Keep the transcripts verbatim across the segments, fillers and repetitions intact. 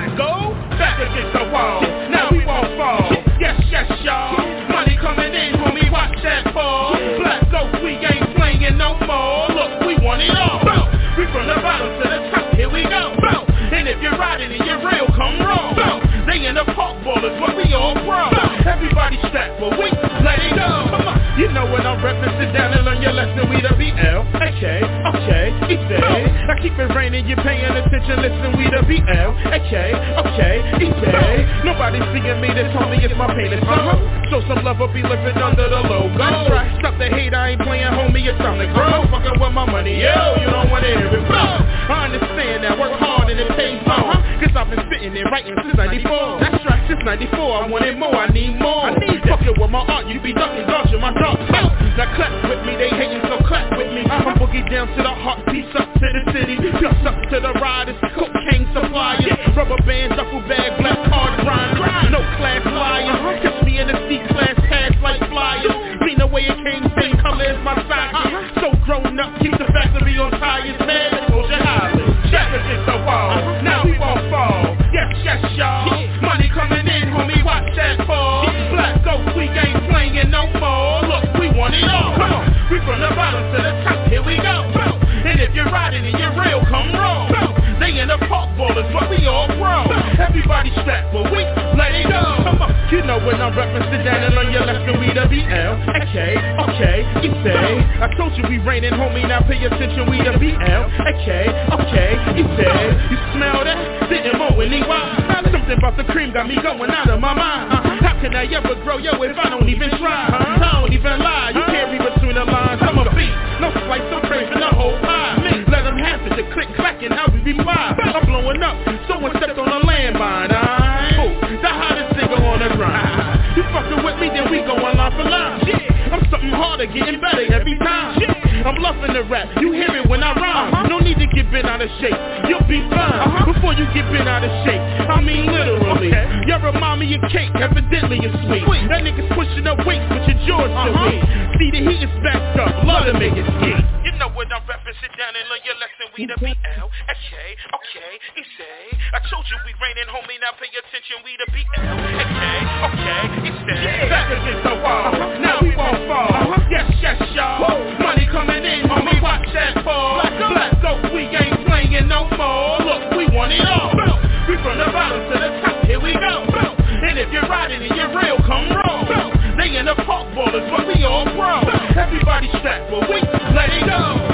black gold, back against the wall. Now we won't fall. Yes, yes, y'all. Money coming in, homie, watch that fall. Black gold, we ain't playing no more. Look, we want it all. We from the bottom to the top, here we go. And if you're riding and you're real, come roll. They in the park ballers, but we all pro. Everybody strapped, but we let it go. You know what I'm reppin', sit down and learn your lesson. We the B L, okay, okay, easy. I keep it raining, you're paying attention, listen, we the B L, okay, okay, easy. Nobody seeing me, this homie is my painted song. Show some love, I'll be living under the logo. Stop the hate, I ain't playing, homie, it's time to grow. Fucking with my money, yo, you don't wanna hear it blow. I understand that, work hard and it pays more. Cause I've been sitting there writing since ninety-four. That's right, since ninety-four, I wanted more, I need more. I need fucking with my art, you be ducking, dodging my dark. Now clap with me, they hating, so clap with me. I'm boogie down to the heart, peace up to the city. Plus up to the riders, cocaine suppliers. Rubber band, duffel bag, black card grind. No class liars, catch me in the C-class, pass like flyers. Mean the way it came, same color as my socket. So grown up, keep the factory on tires, man. Close your eyes, check against the wall. Now we won't fall. Yes, yes, y'all. Money coming in, homie, watch that fall. Black gold, we ain't playing no more. Look, we want it all. Come on, we from the bottom to the top, here we go. And if you're riding and you're real, come roll. They in the park ballers, but we all pro. Everybody strapped, but we let it go. Come on, you know when I'm reppin', sit down and learn your lesson. We the B L, okay, okay, you say. I told you we raining, homie, now pay attention. We the B L, okay, okay, you say. You smell that? Sitting more in E Y. Something about the cream got me going out of my mind. Uh-huh. How can I ever grow, yo, if I don't even try? Uh-huh. I don't even lie, you can't read between the lines. I'm a beat, no slice, I'm craving the whole pie. Me, let them have it, the click clacking, how we reply. I'm blowing up, someone stepped on a landmine. I oh, the hottest nigga on the grind. You fucking with me, then we go line for line. Yeah, I'm something harder, getting better every time. Yeah. I'm bluffing the rap, you hear it when I rhyme. Uh-huh. No need to get bent out of shape, you'll be fine. Uh-huh. Before you get bent out of shape, I mean literally. Okay. You remind me of cake, evidently it's sweet. sweet. That nigga's pushing up weights, but your jaw's still uh-huh. weak. See the heat is backed up, love to make it ski. You know what I'm reppin', sit down and learn your lesson. We the B L, okay, okay, he say. I told you we raining, homie, now pay attention. We the B L, okay, okay, he say. Yeah. Back against the wall, uh-huh. Now we won't fall. Uh-huh. Yes, yes, y'all. Whoa. Money coming in, homie, watch that fall. Black, black gold, we ain't playing no more. Look, we want it all. We from the bottom to the top, here we go. And if you're riding and you're real, come roll. They in the park ballers, but we all pro. Everybody strapped, but we let it go.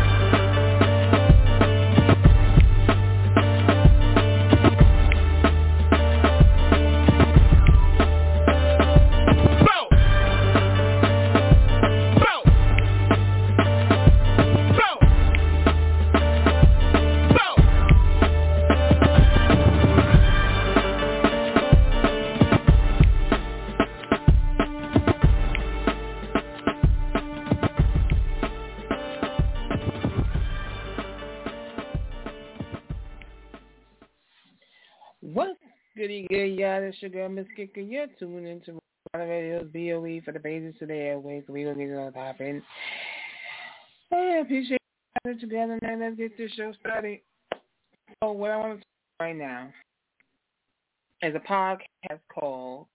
Good, y'all. It's your girl, Miss Kicker. You're tuning into Radio's B O E for the pages to the airways. We gonna get it on popping. I appreciate it together, man. Let's get this show started. So, what I want to talk right now is a podcast called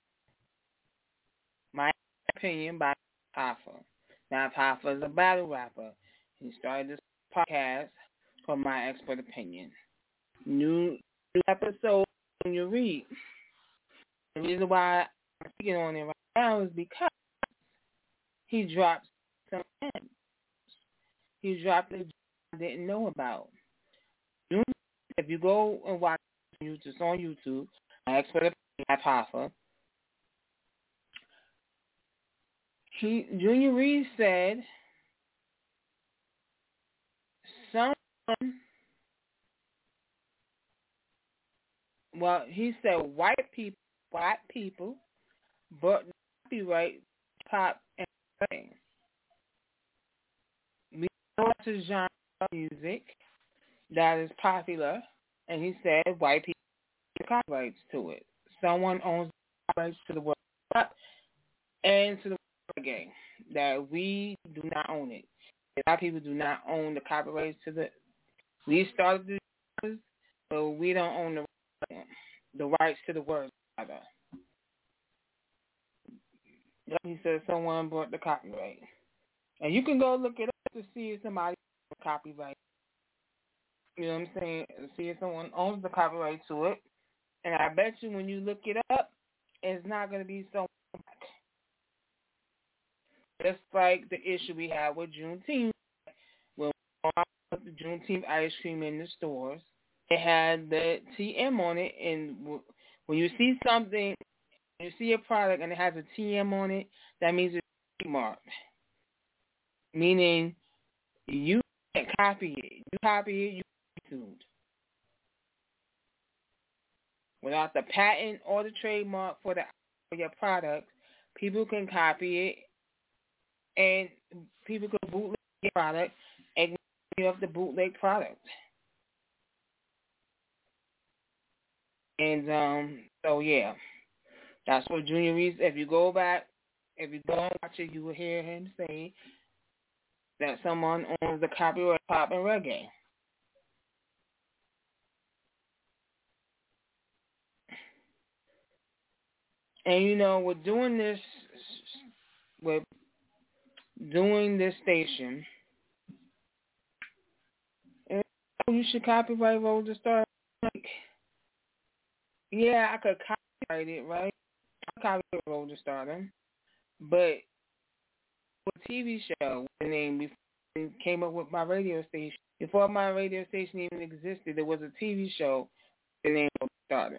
My Opinion by Hoffa. Now, Hoffa is a battle rapper. He started this podcast called My Expert Opinion. New, new episode. When you read, the reason why I'm speaking on it right now is because he dropped some gems. He dropped a I didn't know about. If you go and watch YouTube, it's on YouTube. My Expert Opinion, Hoffa. He Junior Reid said someone. Well, he said white people, white people, but copyright pop and thing. We know it's a genre of music that is popular, and he said white people have copyrights to it. Someone owns copyrights to the word pop and to the word reggae. That we do not own it. A lot of people do not own the copyrights to the. We started the, but we don't own the the rights to the words, rather. He said someone bought the copyright. And you can go look it up to see if somebody owns the copyright. You know what I'm saying? See if someone owns the copyright to it. And I bet you when you look it up, it's not going to be so much. Just like the issue we had with Juneteenth. When we bought the Juneteenth ice cream in the stores, it had the T M on it. And when you see something, you see a product and it has a T M on it, that means it's trademarked. Meaning you can't copy it. You copy it, you get sued. Without the patent or the trademark for the for your product, people can copy it and people can bootleg your product and give up the bootleg product. And um, so yeah, that's what Junior Reese. If you go back, if you go and watch it, you will hear him say that someone owns the copyright pop and reggae. And you know, with doing this, with doing this station, you should copyright Roll the Star. Like, yeah, I could copyright it, right? I copyright Roll the Stardom, but a T V show, the name before it came up with my radio station. Before my radio station even existed, there was a T V show, the name of Stardom.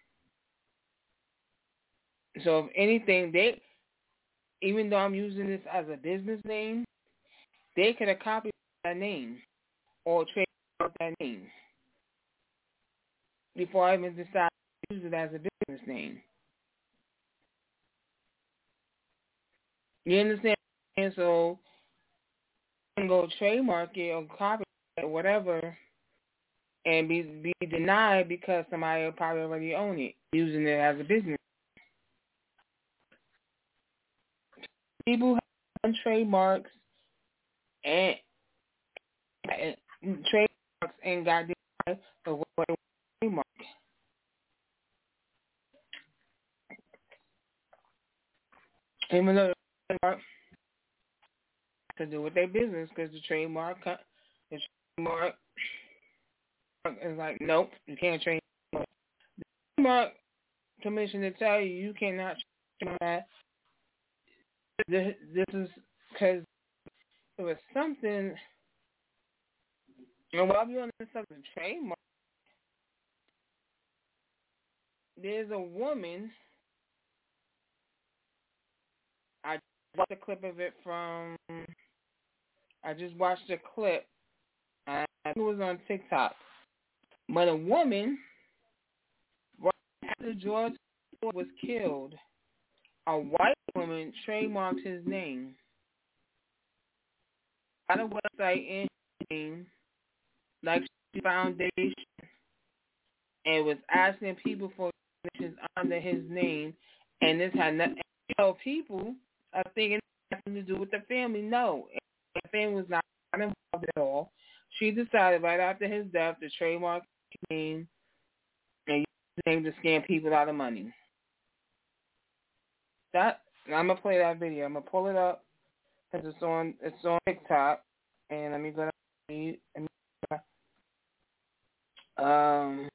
So if anything, they, even though I'm using this as a business name, they could have copied that name or trademarked that name before I even decided to use it as a business name. You understand? And so you can go trademark it or copy it or whatever and be be denied because somebody will probably already own it, using it as a business. People have trademarks and, and trademarks and got denied for what they trademark. Even though the trademark to do with their business, because the trademark, the trademark is like, nope, you can't trademark. The trademark commission to tell you you cannot trademark that. This, this is because it was something, and while we're on the subject of trademark, there's a woman, I watched a clip of it from, I just watched a clip, I think it was on TikTok, but a woman, right after George Floyd was killed, a white woman trademarked his name. Got a website in his name, like Foundation, and was asking people for donations under his name, and this had nothing. You know, people are thinking it had nothing to do with the family. No, the family was not involved at all. She decided right after his death to trademark his name and use his name to scam people out of money. That I'm gonna play that video. I'm gonna pull it up because it's on it's on TikTok, and let me go. Um.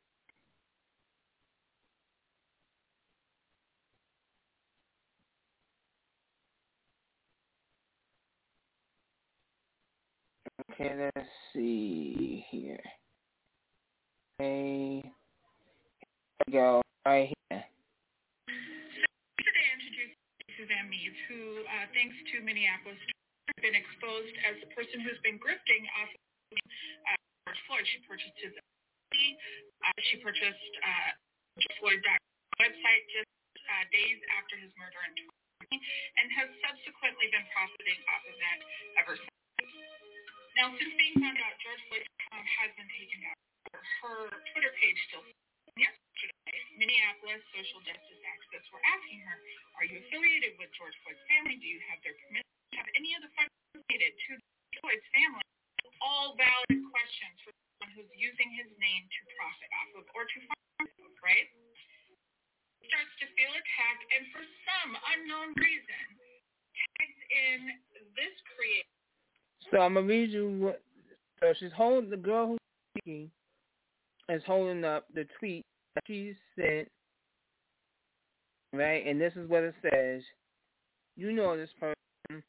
Okay, let's see here. Okay, here we go, right here. So today I introduced Suzanne Meads, who, uh, thanks to Minneapolis, has been exposed as the person who's been grifting off of uh, George Floyd. She purchased his uh, she purchased uh, George Floyd's website just uh, days after his murder in twenty twenty, and has subsequently been profiting off of that ever since. Now, since being found out, George Floyd's account has been taken down. Her Twitter page still. Yesterday, Minneapolis social justice activists were asking her, are you affiliated with George Floyd's family? Do you have their permission to have any of the funds related to Floyd's family? All valid questions for someone who's using his name to profit off of or to find, back and for some unknown reason tagged in this creator. So I'm gonna read you what. So she's holding the girl who's speaking is holding up the tweet that she sent, right? And this is what it says. You know this person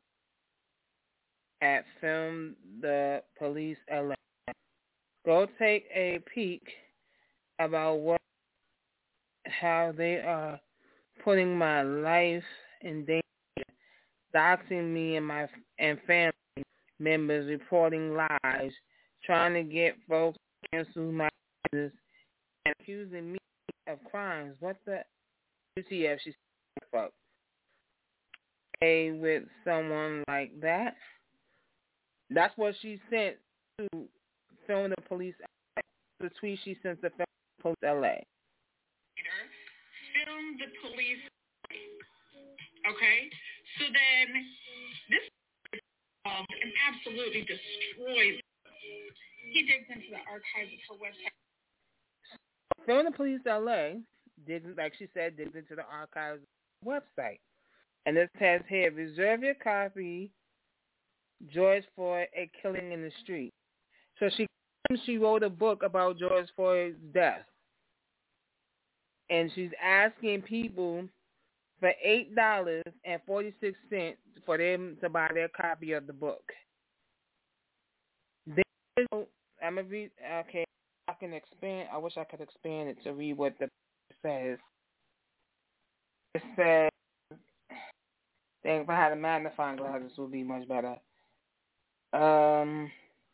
at Film the Police L A. Go take a peek about what how they are putting my life in danger, doxing me and my and family members, reporting lies, trying to get folks to cancel my business, and accusing me of crimes. What the U T F? She's fuck. A with someone like that. That's what she sent to Film the Police. The tweet she sent to Film the Police L A. Film the Police. Okay, so then this involved and absolutely destroyed. He digs into the archives of her website. Film the Police L A digs, like she said, digs into the archives of the website, and it says here: reserve your copy. George Floyd, A Killing in the Street. So she she wrote a book about George Floyd's death. And she's asking people for eight dollars and forty-six cents for them to buy their copy of the book. Then, I'm going to read, okay, I can expand, I wish I could expand it to read what the book says. It says, if I had a magnifying glass, this would be much better. Um,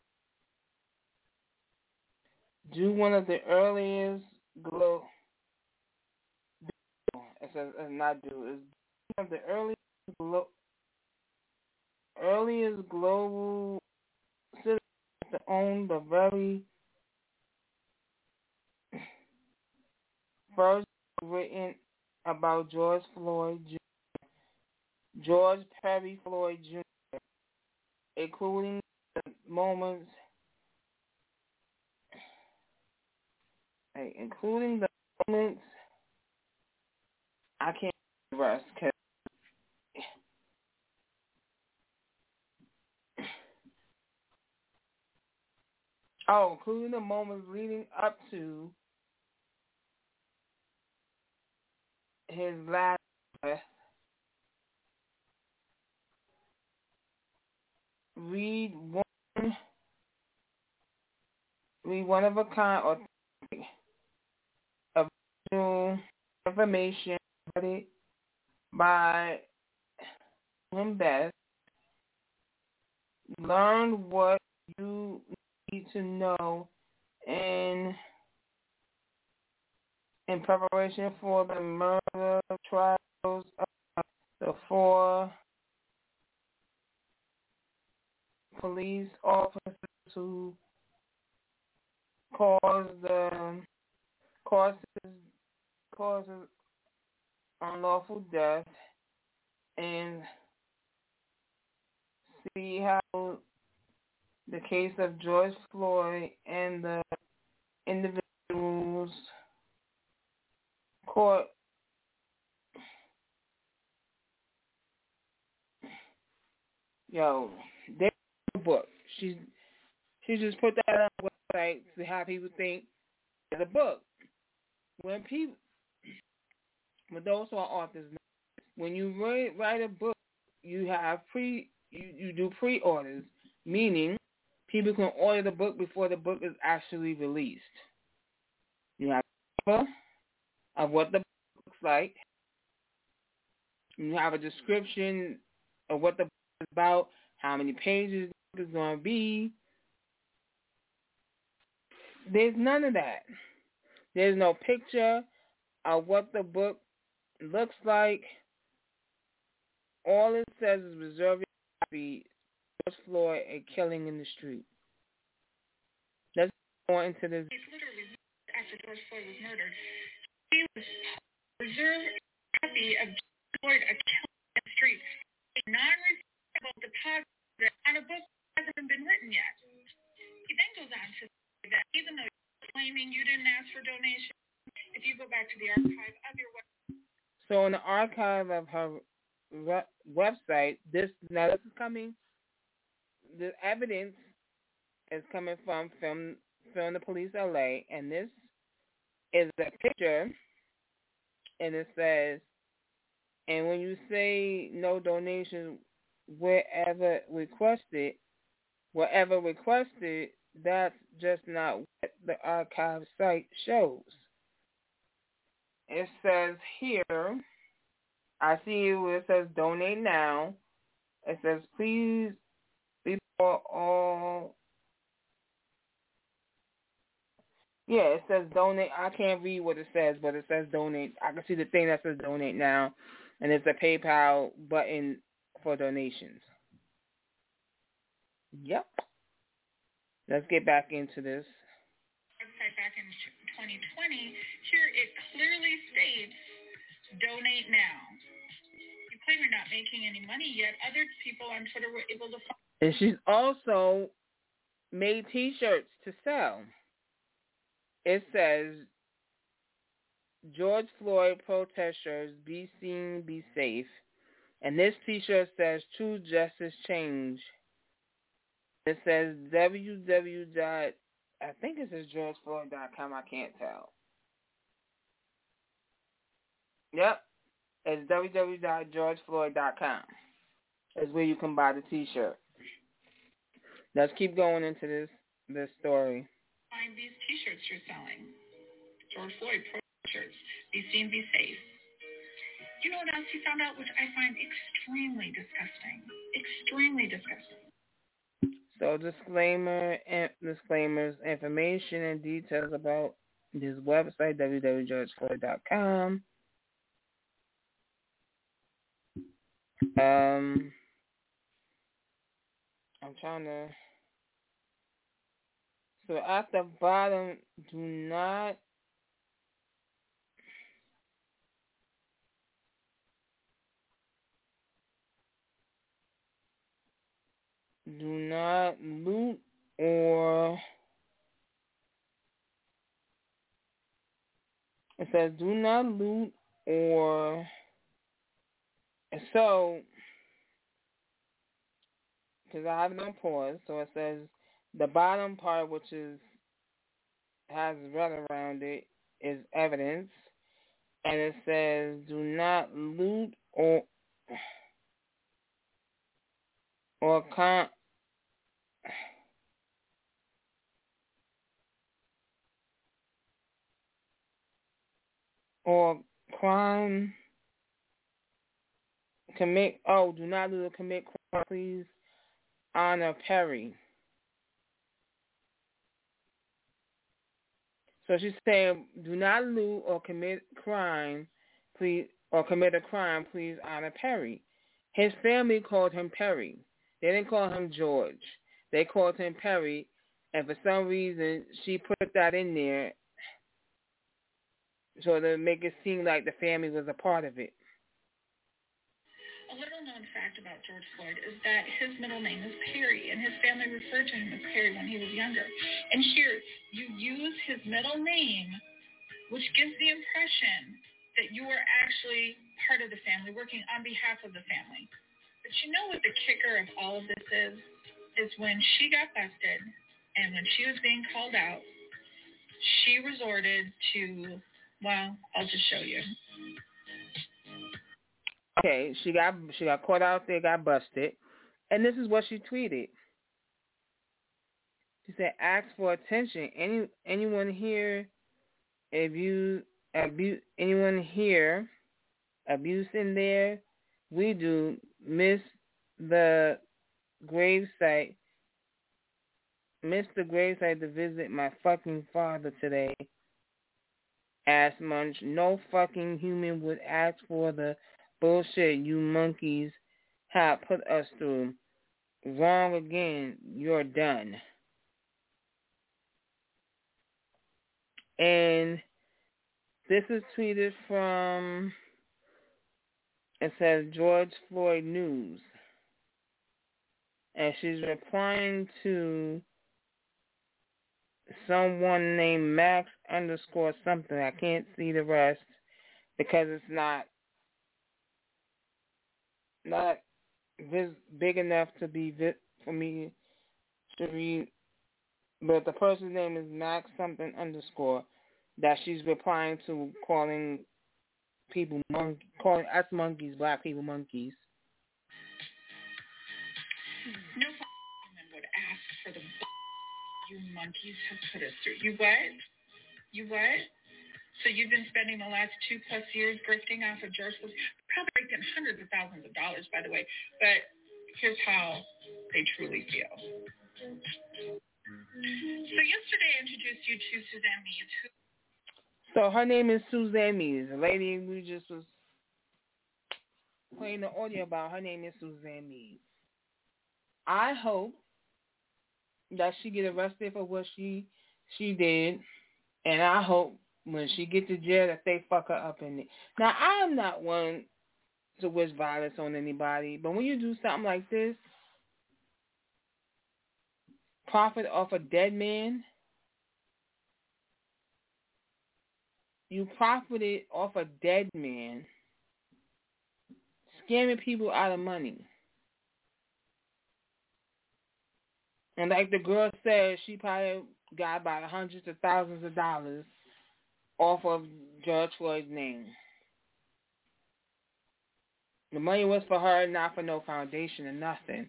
do one of the earliest glow. It says uh, not do. It's one of the earliest glo- earliest global citizens to own the very first written about George Floyd Junior George Perry Floyd Junior, including the moments, hey, including the moments. I can't rest because oh, including the moments leading up to his last breath. Read one, read one of a kind or original information by him best. Learn what you need to know in in preparation for the murder trials of the four police officers who caused the causes causes unlawful death, and see how the case of George Floyd and the individuals court yo, they the book. She she just put that on the website to have people think it's a book. When people when those who are authors, when you write, write a book, you have pre you, you do pre-orders, meaning people can order the book before the book is actually released. You have a cover of what the book looks like. You have a description of what the book is about, how many pages the book is going to be. There's none of that. There's no picture of what the book looks like. All it says is reserve your copy. George Floyd, A Killing in the Street. Let's go into this. Literally, after George Floyd was murdered, he was reserve a copy of George Floyd, A Killing in the Street, a non-refundable deposit on a book that hasn't been written yet. He then goes on to say that even though you're claiming you didn't ask for donation, if you go back to the archive of your website. So in the archive of her re- website, this now this is coming. The evidence is coming from Film Film the Police L A, and this is a picture, and it says, and when you say no donation wherever requested, wherever requested, that's just not what the archive site shows. It says here, I see where it says donate now. It says please before all. Yeah, it says donate. I can't read what it says, but it says donate. I can see the thing that says donate now, and it's a PayPal button for donations. Yep. Let's get back into this. Website back in twenty twenty, here it clearly states, donate now. You claim you're not making any money yet. Other people on Twitter were able to find. And she's also made T-shirts to sell. It says, George Floyd protesters, be seen, be safe. And this T-shirt says, true justice change. It says www. I think it says george floyd dot com. I can't tell. Yep. It's w w w dot george floyd dot com. Is where you can buy the T-shirt. Let's keep going into this this story. Find these T-shirts you're selling. George Floyd protesters, be seen, be safe. You know what else he found out, which I find extremely disgusting. Extremely disgusting. So disclaimer, and disclaimers, information and details about this website, w w w dot george floyd dot com. Um, I'm trying to. So at the bottom, do not. Do not loot or. It says do not loot or. So, because I have it on pause, so it says the bottom part, which is has red around it, is evidence, and it says do not loot or or con or crime commit. Oh, do not loot or commit crime. Please honor Perry. So she's saying, do not loot or commit crime, please, or commit a crime. Please honor Perry. His family called him Perry. They didn't call him George. They called him Perry, and for some reason she put that in there so to make it seem like the family was a part of it. A little known fact about George Floyd is that his middle name is Perry, and his family referred to him as Perry when he was younger. And here, you use his middle name, which gives the impression that you are actually part of the family, working on behalf of the family. But you know what the kicker of all of this is? Is when she got busted, and when she was being called out, she resorted to, well, I'll just show you. Okay, she got she got caught out there, got busted, and this is what she tweeted. She said, "Ask for attention. Any anyone here, abuse abuse anyone here, abuse in there? We do. Miss the gravesite. Miss the gravesite to visit my fucking father today. Ass munch. No fucking human would ask for the bullshit you monkeys have put us through. Wrong again. You're done." And this is tweeted from, it says George Floyd News. And she's replying to someone named Max underscore something. I can't see the rest because it's not not vis- big enough to be vi- for me to read. But the person's name is Max something underscore that she's replying to, calling people monkey, calling us monkeys, black people monkeys. No woman would ask for the you monkeys have put us through. You what? You what? So you've been spending the last two plus years grifting off of George Bush, probably raked in hundreds of thousands of dollars, by the way. But here's how they truly feel. So yesterday I introduced you to Suzanne Mees, who So her name is Suzanne Mees. The lady we just was playing the audio about, her name is Suzanne Mees. I hope that she get arrested for what she she did, and I hope when she get to jail that they fuck her up in it. Now, I am not one to wish violence on anybody, but when you do something like this, profit off a dead man, you profited off a dead man, scamming people out of money. And like the girl said, she probably got about hundreds of thousands of dollars off of George Floyd's name. The money was for her, not for no foundation or nothing.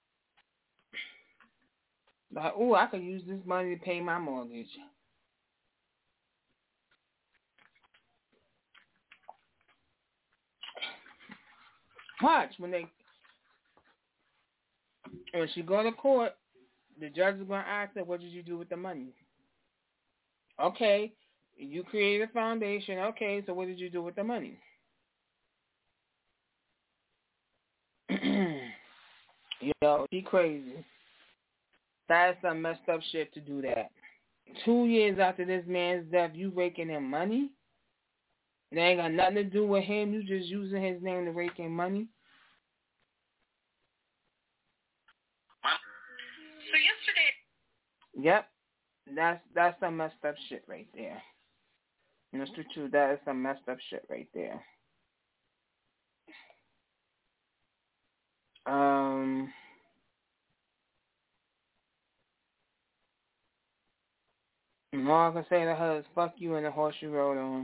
Like, ooh, I could use this money to pay my mortgage. Watch, when they, when she go to court, the judge is going to ask her, what did you do with the money? Okay, you created a foundation. Okay, so what did you do with the money? Yo, she crazy. That is some messed up shit to do that. Two years after this man's death, you raking in money? It ain't got nothing to do with him. You just using his name to rake in money? So yesterday. Yep, that's that's some messed up shit right there. Mister Chu, that is some messed up shit right there. Um, and all I can say to her is fuck you and the horse you rode on.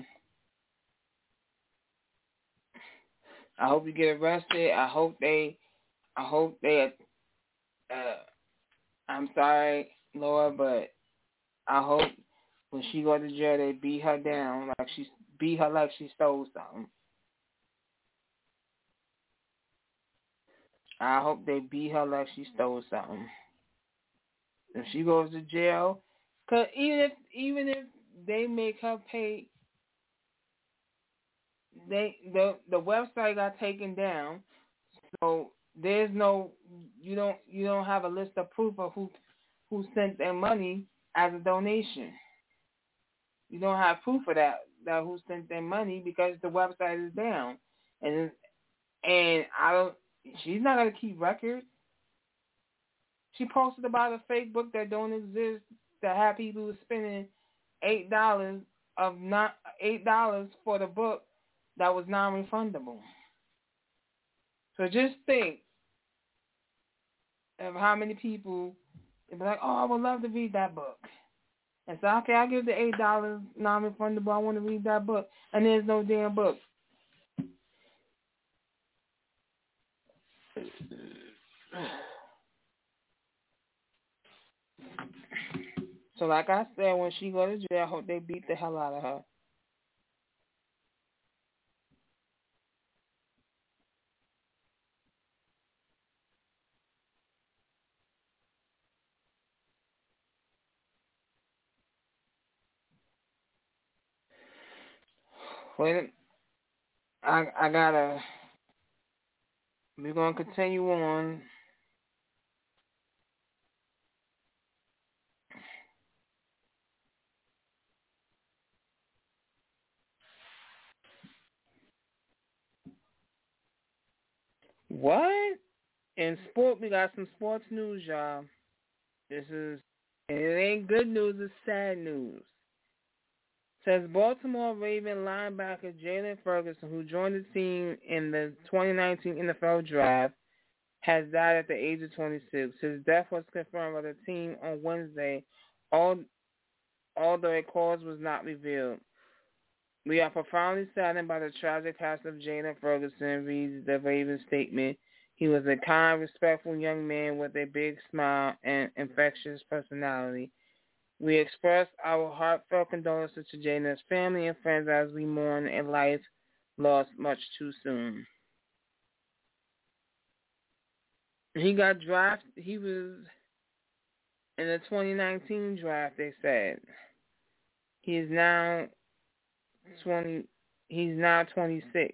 I hope you get arrested. I hope they, I hope they, uh, I'm sorry, Lord, but I hope when she go to jail, they beat her down, like she, beat her like she stole something. I hope they beat her like she stole something. If she goes to jail, cause even if, even if they make her pay, they, the, the website got taken down, so there's no, you don't, you don't have a list of proof of who, who sent their money as a donation. You don't have proof of that, that who sent their money because the website is down. And and I don't, she's not going to keep records. She posted about a fake book that don't exist that had people spending eight dollars of not eight dollars for the book that was non-refundable. So just think of how many people would be like, oh, I would love to read that book. And so, okay, I give the eight dollars non-refundable. I want to read that book. And there's no damn book. So like I said, when she go to jail, I hope they beat the hell out of her. Wait, I I gotta. We're gonna continue on. What? In sport, we got some sports news, y'all. This is, and it ain't good news, it's sad news. Says Baltimore Raven linebacker Jalen Ferguson, who joined the team in the twenty nineteen N F L Draft, has died at the age of twenty-six. His death was confirmed by the team on Wednesday, although a cause was not revealed. We are profoundly saddened by the tragic passing of Jalen Ferguson, reads the Ravens statement. He was a kind, respectful young man with a big smile and infectious personality. We express our heartfelt condolences to Jalen's family and friends as we mourn a life lost much too soon. He got drafted. He was in the twenty nineteen draft, they said. He is now twenty. He's now twenty-six.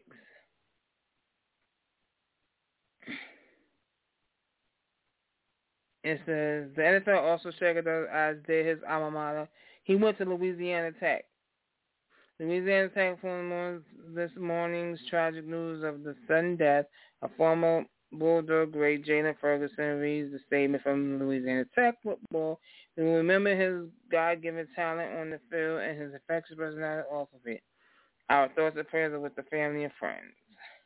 It says the N F L also checked us as did his alma mater. He went to Louisiana Tech. Louisiana Tech informed this morning's tragic news of the sudden death of former Bulldog great Jalen Ferguson, reads the statement from Louisiana Tech football. We remember his God-given talent on the field and his infectious personality off of it. Our thoughts and prayers are with the family and friends.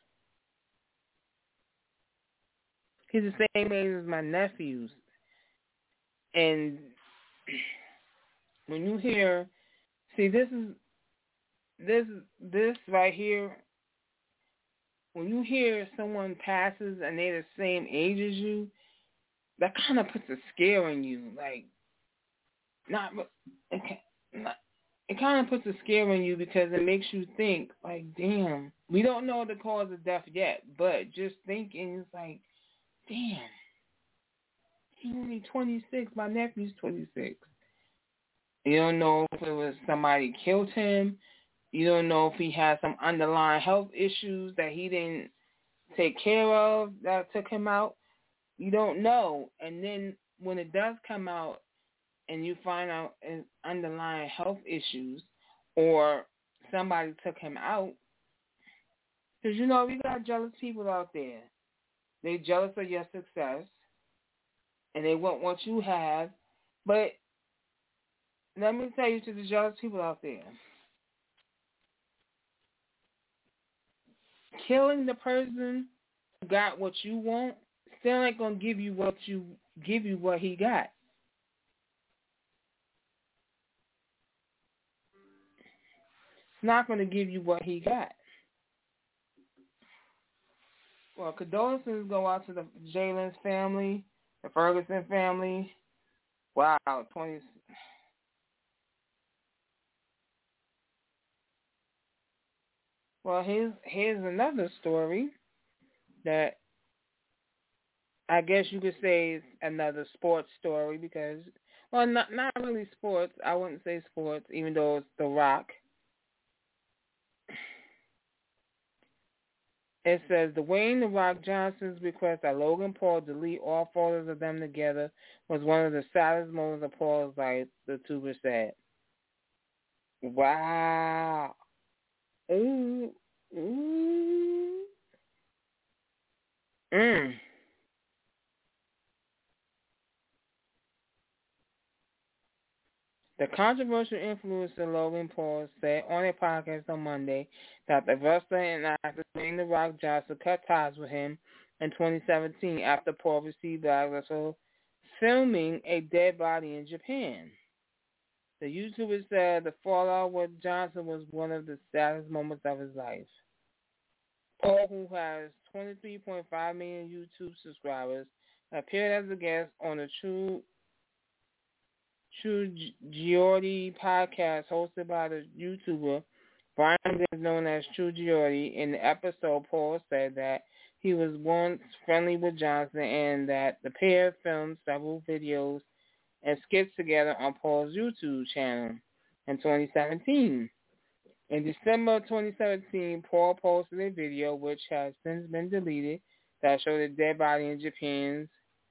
He's the same age as my nephews. And when you hear, see, this is, this, this right here, when you hear someone passes and they're the same age as you, that kind of puts a scare in you. Like, not, it, not, it kind of puts a scare in you because it makes you think, like, damn, we don't know the cause of death yet, but just thinking, it's like, damn. He's only twenty-six. My nephew's twenty-six. You don't know if it was somebody killed him. You don't know if he had some underlying health issues that he didn't take care of that took him out. You don't know. And then when it does come out and you find out an underlying health issues or somebody took him out, because, you know, we got jealous people out there. They jealous of your success. And they want what you have. But let me tell you to the jealous people out there. Killing the person who got what you want still ain't gonna give you what you give you what he got. It's not gonna give you what he got. Well, condolences go out to the Jalen's family. The Ferguson family. Wow, twenty. Well, here's here's another story that I guess you could say is another sports story because, well, not not really sports. I wouldn't say sports, even though it's The Rock. It says, Dwayne The Rock Johnson's request that Logan Paul delete all photos of them together was one of the saddest moments of Paul's life, the tuber said. Wow. Ooh. Ooh. Mm. The controversial influencer Logan Paul said on a podcast on Monday that the wrestler and actor Dwayne The Rock Johnson cut ties with him in twenty seventeen after Paul received backlash for filming a dead body in Japan. The YouTuber said the fallout with Johnson was one of the saddest moments of his life. Paul, who has twenty-three point five million YouTube subscribers, appeared as a guest on the True True Giordi podcast hosted by the YouTuber Brian is known as True Giordi. In the episode, Paul said that he was once friendly with Johnson and that the pair filmed several videos and skits together on Paul's YouTube channel in twenty seventeen. In December twenty seventeen, Paul posted a video which has since been deleted that showed a dead body in Japan's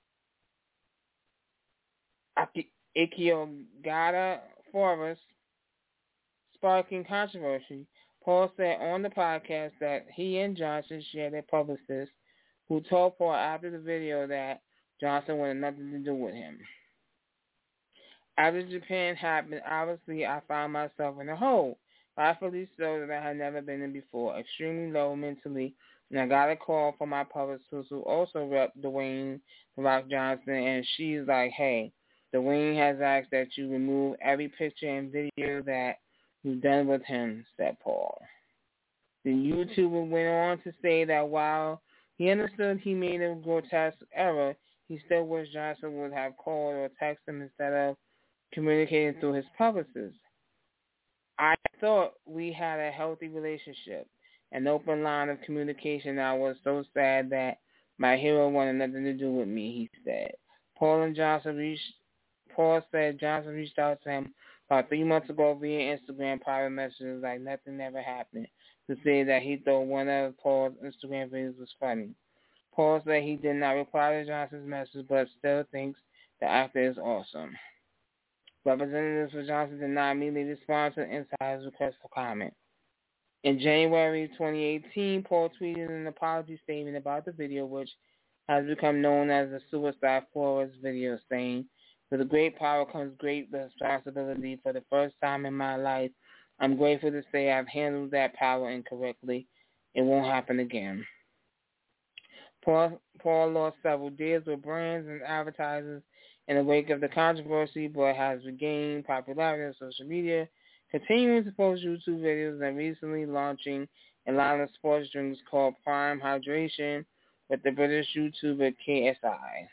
Ikigata Forest, sparking controversy. Paul said on the podcast that he and Johnson shared a publicist who told Paul after the video that Johnson wanted nothing to do with him. After Japan happened, obviously I found myself in a hole. rightfully so, that I had never been in before, extremely low mentally, and I got a call from my publicist who also rep Dwayne The Rock Johnson, and she's like, hey, Dwayne has asked that you remove every picture and video that you've done with him, said Paul. The YouTuber went on to say that while he understood he made a grotesque error, he still wished Johnson would have called or texted him instead of communicating through his publicist. I thought we had a healthy relationship, an open line of communication. I was so sad that my hero wanted nothing to do with me, he said. Paul and Johnson reached, Paul said Johnson reached out to him about three months ago via Instagram private messages like nothing ever happened, to say that he thought one of Paul's Instagram videos was funny. Paul said he did not reply to Johnson's message, but still thinks the actor is awesome. Representatives for Johnson did not immediately respond to the insider's request for comment. In January twenty eighteen, Paul tweeted an apology statement about the video, which has become known as the Suicide Forest video, saying, with great power comes great responsibility. For the first time in my life, I'm grateful to say I've handled that power incorrectly. It won't happen again. Paul, Paul lost several deals with brands and advertisers in the wake of the controversy, but has regained popularity on social media, continuing to post YouTube videos and recently launching a line of sports drinks called Prime Hydration with the British YouTuber K S I.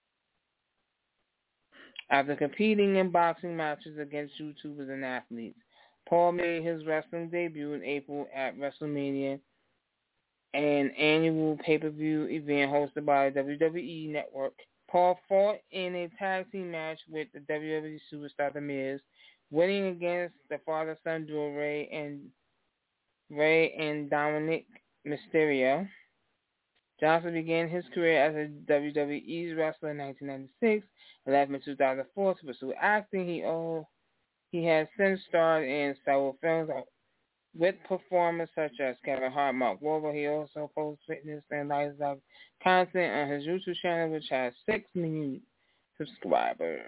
After competing in boxing matches against YouTubers and athletes, Paul made his wrestling debut in April at WrestleMania, an annual pay-per-view event hosted by the W W E Network. Paul fought in a tag team match with the W W E superstar The Miz, winning against the father-son duo Rey and Rey and Dominic Mysterio. Johnson began his career as a W W E wrestler in nineteen ninety-six and left in two thousand four to pursue acting. He oh, he has since starred in several films with performers such as Kevin Hart, Mark Wahlberg. He also posts fitness and lifestyle content on his YouTube channel, which has six million subscribers.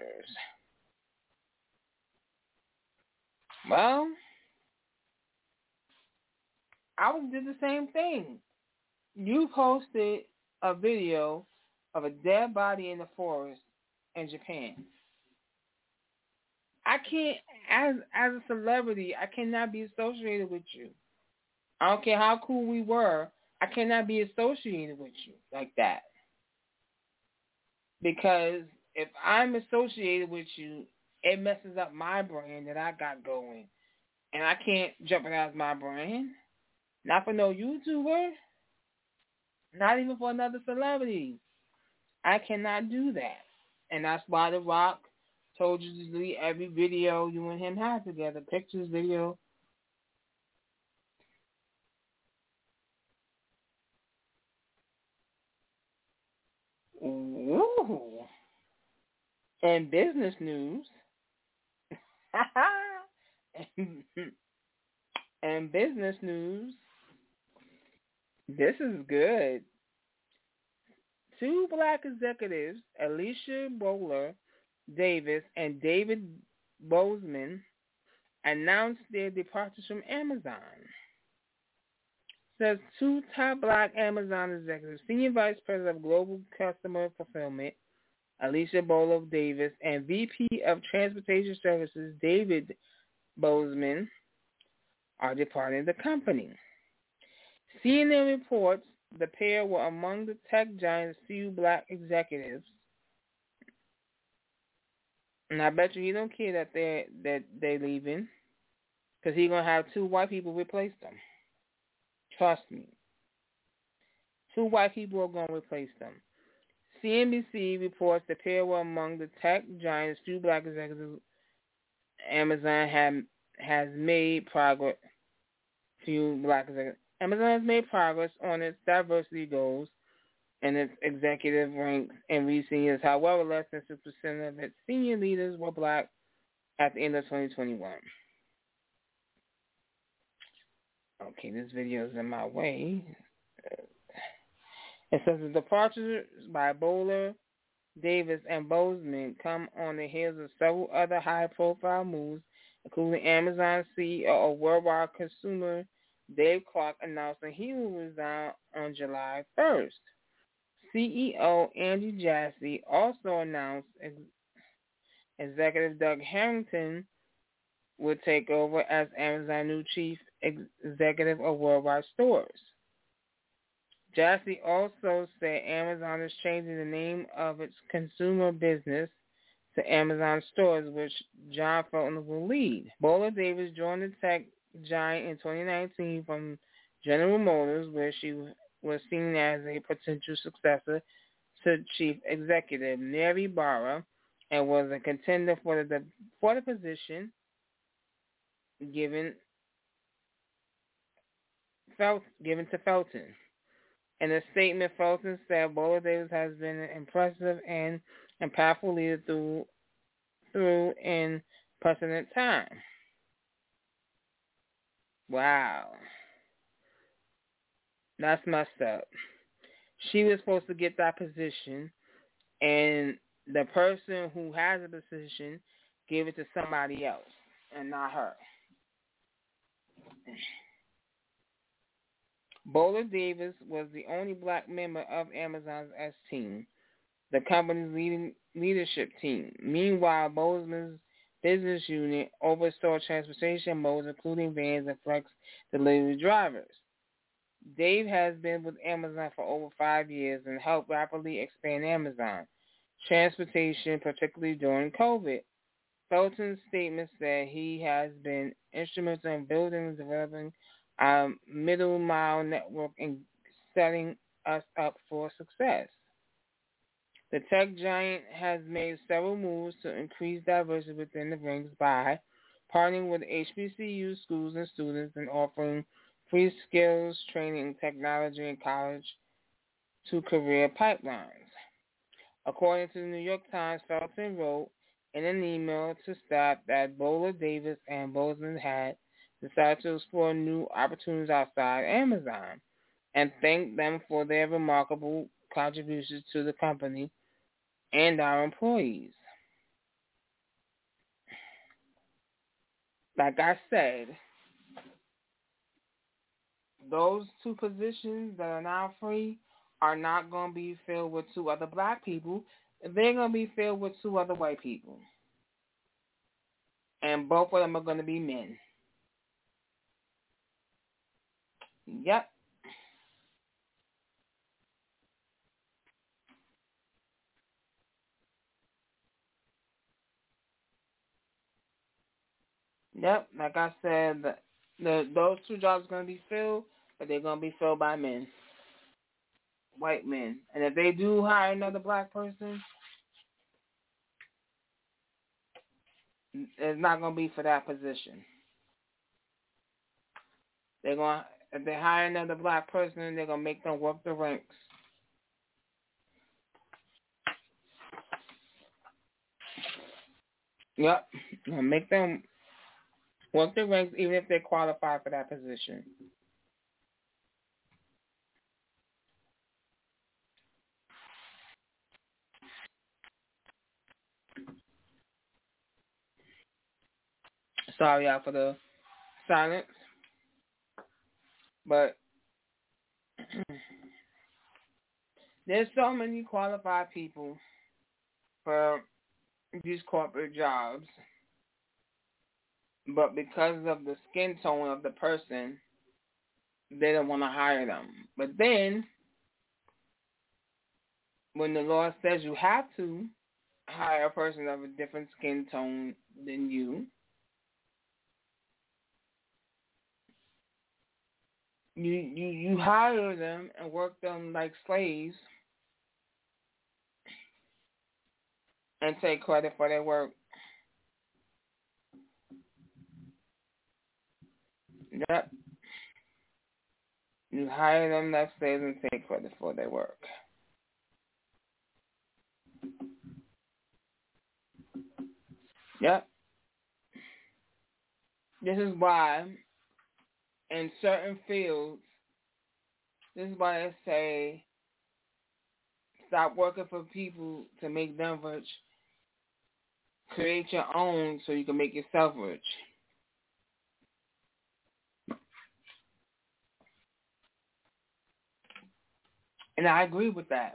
Well, I would do the same thing. You posted a video of a dead body in the forest in Japan. I can't, as as a celebrity, I cannot be associated with you. I don't care how cool we were, I cannot be associated with you like that. Because if I'm associated with you, it messes up my brand that I got going. And I can't jeopardize my brand. Not for no YouTuber. Not even for another celebrity. I cannot do that. And that's why The Rock told you to delete every video you and him have together. Pictures, video. Ooh. And business news. and business news. This is good. Two black executives, Alicia Bowler Davis and David Bozeman, announced their departures from Amazon. Says two top black Amazon executives, Senior Vice President of Global Customer Fulfillment, Alicia Bowler Davis, and V P of Transportation Services, David Bozeman, are departing the company. C N N reports the pair were among the tech giant's few black executives. And I bet you he don't care that they're, that they're leaving, because he's going to have two white people replace them. Trust me. Two white people are going to replace them. C N B C reports the pair were among the tech giant's few black executives. Amazon have, has made progress. Few black executives. Amazon has made progress on its diversity goals and its executive ranks in recent years. However, less than six percent of its senior leaders were black at the end of twenty twenty-one. Okay, this video is in my way. It says the departures by Bowler, Davis, and Bozeman come on the heels of several other high-profile moves including Amazon C E O of Worldwide Consumer Dave Clark announcing he will resign on July first. C E O Andy Jassy also announced ex- Executive Doug Harrington would take over as Amazon new chief ex- executive of Worldwide Stores. Jassy also said Amazon is changing the name of its consumer business to Amazon Stores, which John Felton will lead. Bola Davis joined the tech giant in twenty nineteen from General Motors, where she was seen as a potential successor to chief executive Mary Barra, and was a contender for the for the position given Felt, given to Felton. In a statement, Felton said Bola Davis has been an impressive and impactful leader through through in precedent time. Wow. That's messed up. She was supposed to get that position, and the person who has the position gave it to somebody else and not her. Bola Davis was the only black member of Amazon's S team, the company's leading leadership team. Meanwhile, Bozeman's business unit oversaw transportation modes, including vans and flex delivery drivers. Dave has been with Amazon for over five years and helped rapidly expand Amazon transportation, particularly during COVID. Felton's statement said he has been instrumental in building and developing our middle mile network and setting us up for success. The tech giant has made several moves to increase diversity within the ranks by partnering with H B C U schools and students and offering free skills training, technology, and college to career pipelines. According to the New York Times, Felton wrote in an email to staff that Bola Davis and Bozeman had decided to explore new opportunities outside Amazon and thanked them for their remarkable contributions to the company and our employees. Like I said, those two positions that are now free are not going to be filled with two other black people. They're going to be filled with two other white people. And both of them are going to be men. Yep. Yep, like I said, the, the those two jobs are going to be filled, but they're going to be filled by men. White men. And if they do hire another black person, it's not going to be for that position. They're going to, if they hire another black person, they're going to make them work the ranks. Yep, going to make them work the ranks even if they qualify for that position. Sorry out for the silence. But there's so many qualified people for these corporate jobs. But because of the skin tone of the person, they don't want to hire them. But then, when the law says you have to hire a person of a different skin tone than you, you you, you hire them and work them like slaves and take credit for their work. Yep. You hire them like slaves and take credit for their work. Yep. This is why in certain fields, this is why they say stop working for people to make them rich. Create your own so you can make yourself rich. And I agree with that.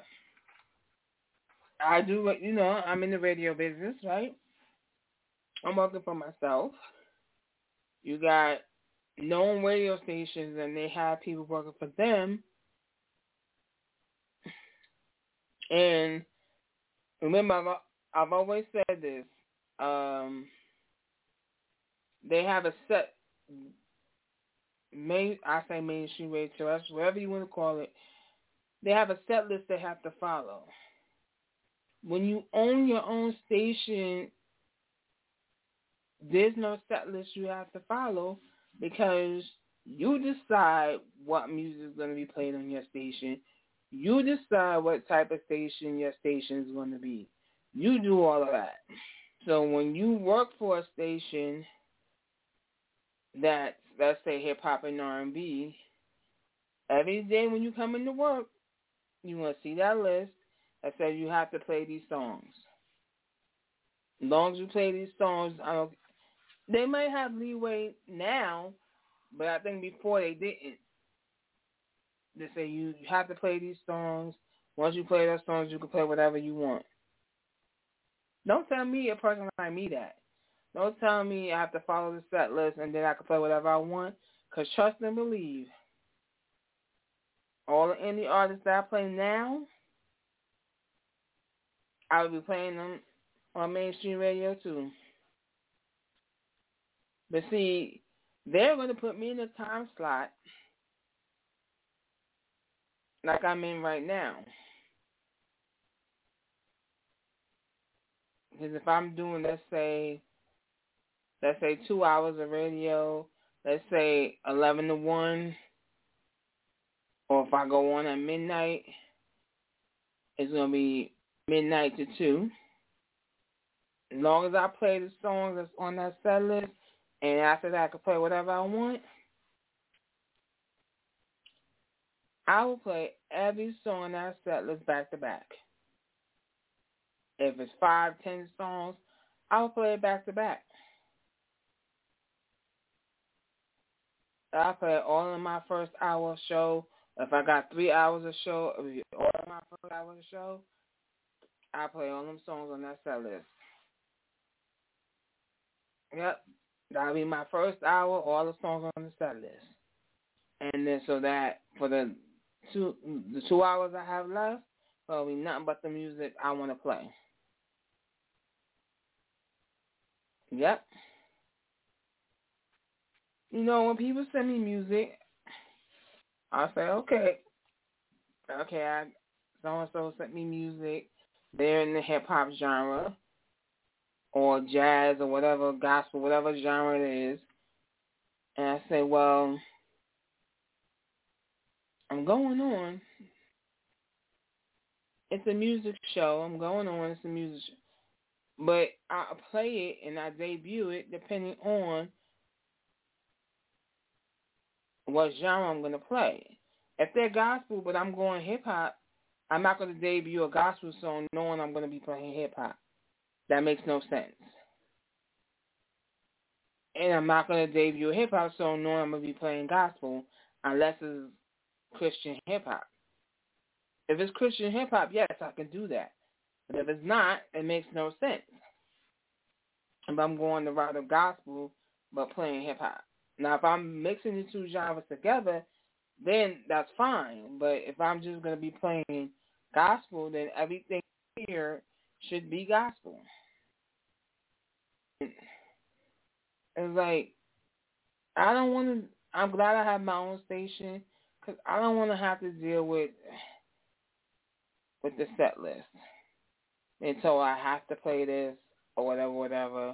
I do, you know, I'm in the radio business, right? I'm working for myself. You got known radio stations, and they have people working for them. And remember, I've, I've always said this. Um, they have a set, main, I say mainstream radio, that's whatever you want to call it. They have a set list they have to follow. When you own your own station, there's no set list you have to follow because you decide what music is going to be played on your station. You decide what type of station your station is going to be. You do all of that. So when you work for a station that's, let's say, hip-hop and R and B, every day when you come into work, you want to see that list that says you have to play these songs. As long as you play these songs, I don't, they might have leeway now, but I think before they didn't. They say you have to play these songs. Once you play those songs, you can play whatever you want. Don't tell me a person like me that. Don't tell me I have to follow the set list and then I can play whatever I want. Because trust and believe, all the indie artists that I play now, I will be playing them on mainstream radio too. But see, they're going to put me in a time slot like I'm in right now. Because if I'm doing, let's say, let's say two hours of radio, let's say eleven to one, or if I go on at midnight, it's going to be midnight to two. As long as I play the songs that's on that set list, and after that I can play whatever I want, I will play every song on that set list back to back. If it's five, ten songs, I'll play it back to back. I'll play it all in my first hour show. If I got three hours of show, all in my first hour of show, I'll play all them songs on that set list. Yep. That'll be my first hour, all the songs on the set list. And then so that for the two the two hours I have left, it'll be nothing but the music I want to play. Yep. You know, when people send me music, I'll say, okay, okay, I, so-and-so sent me music. They're in the hip-hop genre or jazz or whatever, gospel, whatever genre it is. And I say, well, I'm going on. It's a music show. I'm going on. It's a music show. But I play it and I debut it depending on what genre I'm going to play. If they're gospel, but I'm going hip-hop, I'm not going to debut a gospel song knowing I'm going to be playing hip-hop. That makes no sense. And I'm not going to debut a hip-hop song knowing I'm going to be playing gospel unless it's Christian hip-hop. If it's Christian hip-hop, yes, I can do that. But if it's not, it makes no sense. If I'm going the route of gospel but playing hip-hop. Now, if I'm mixing the two genres together, then that's fine. But if I'm just going to be playing gospel, then everything here should be gospel. It's like, I don't want to, I'm glad I have my own station because I don't want to have to deal with with the set list. And so I have to play this or whatever, whatever.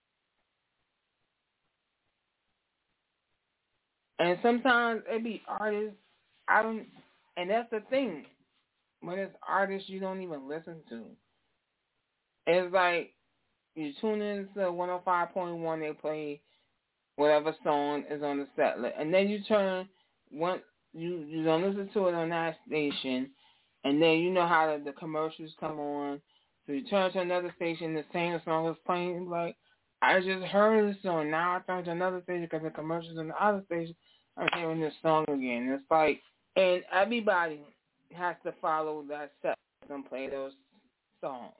And sometimes it be artists, I don't, and that's the thing. When it's artists you don't even listen to. It's like you tune in to one oh five point one, they play whatever song is on the set list. And then you turn, one, you, you don't listen to it on that station, and then you know how the, the commercials come on. So you turn to another station, the same song is playing. Like, I just heard this song. Now I turn to another station because the commercials on the other station, I'm hearing this song again. It's like, and everybody, has to follow that set and play those songs.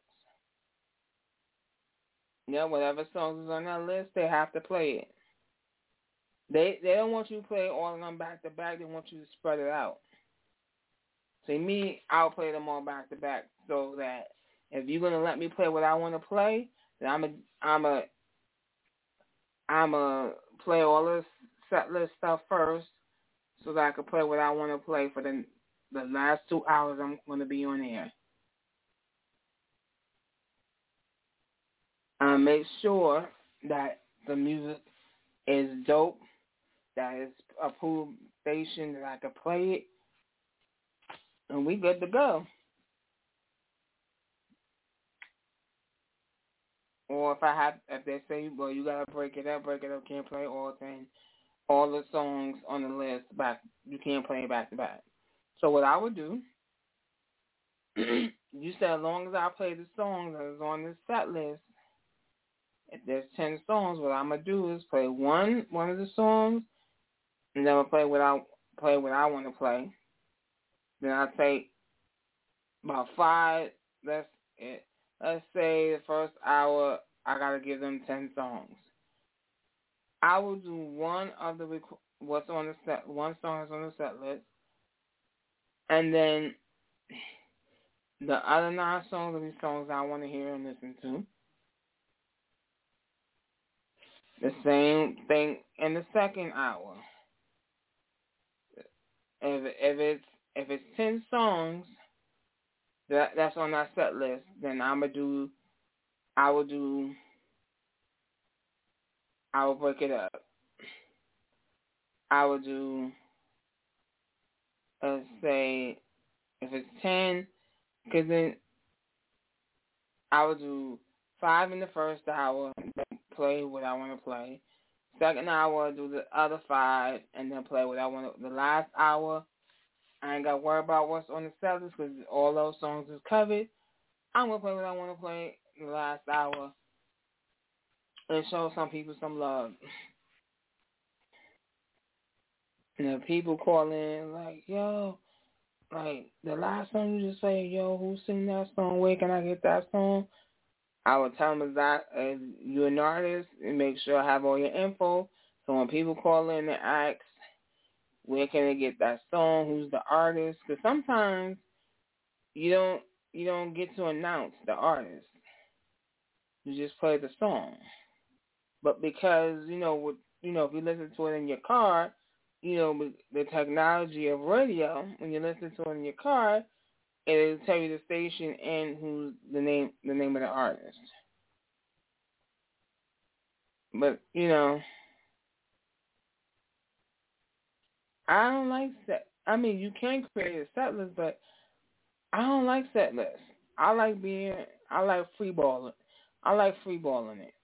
Yeah, whatever songs is on that list, they have to play it. They they don't want you to play all of them back to back. They want you to spread it out. See, me, I'll play them all back to back so that if you're gonna let me play what I want to play, then I'm a I'm a I'm a play all this set list stuff first, so that I can play what I want to play for the the last two hours I'm going to be on air. I make sure that the music is dope, that it's approved station, that I can play it, and we good to go. Or if I have, if they say, well, you gotta break it up, break it up, can't play all things, all the songs on the list back, you can't play it back to back. So what I would do, you said as long as I play the songs that is on this set list, if there's ten songs, what I'm gonna do is play one one of the songs, and then I'll play what I play what I want to play. Then I take about five. Let's let's say the first hour I gotta give them ten songs. I will do one of the rec- what's on the set, one song is on the set list, and then the other nine songs will be songs I want to hear and listen to. The same thing in the second hour. If if it's if it's ten songs that that's on that set list, then I'ma do I will do I will break it up. I will do let's say if it's ten, because then I will do five in the first hour, play what I want to play. Second hour, do the other five, and then play what I want to. The last hour, I ain't got to worry about what's on the set list because all those songs is covered. I'm going to play what I want to play in the last hour and show some people some love. And if people call in like, yo, like the last song you just say, yo, who sing that song? Where can I get that song? I would tell them that if you're an artist, and make sure I have all your info. So when people call in and ask, where can they get that song? Who's the artist? Because sometimes you don't you don't get to announce the artist. You just play the song. But because you know, with, you know, if you listen to it in your car, you know, with the technology of radio, when you listen to it in your car, it'll tell you the station and who's the name the name of the artist. But you know, I don't like set. I mean, you can create a set list, but I don't like set lists. I like being. I like free balling. I like free balling it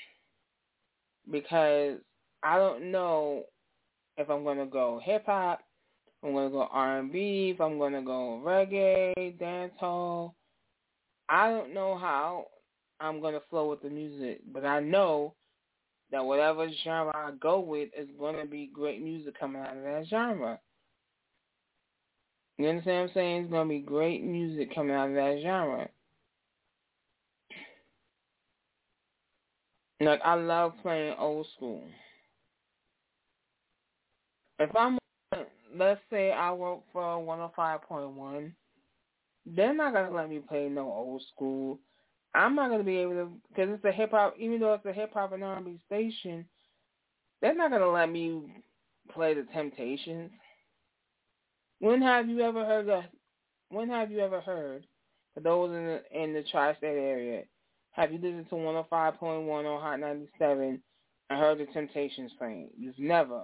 because I don't know if I'm gonna go hip hop, if I'm gonna go R and B, if I'm gonna go reggae, dancehall. I don't know how I'm gonna flow with the music, but I know that whatever genre I go with is gonna be great music coming out of that genre. You understand what I'm saying? It's going to be great music coming out of that genre. Like, I love playing old school. If I'm, let's say I work for one oh five point one, they're not going to let me play no old school. I'm not going to be able to, because it's a hip-hop, even though it's a hip-hop and R and B station, they're not going to let me play the Temptations. When have you ever heard that? When have you ever heard, for those in the, in the tri-state area, have you listened to one oh five point one or Hot ninety-seven and heard the Temptations playing? You've never.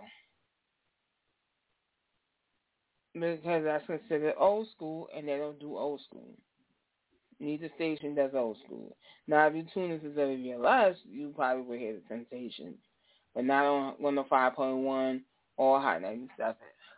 Because that's considered old school, and they don't do old school. Neither station does old school. Now, if you tune into W V L S, you probably will hear the Temptations, but not on one oh five point one or Hot ninety-seven.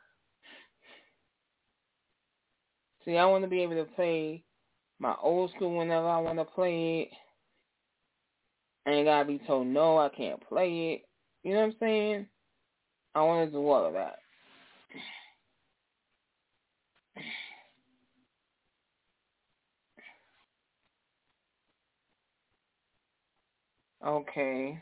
See, I want to be able to play my old school whenever I want to play it. I ain't got to be told, no, I can't play it. You know what I'm saying? I want to do all of that. Okay.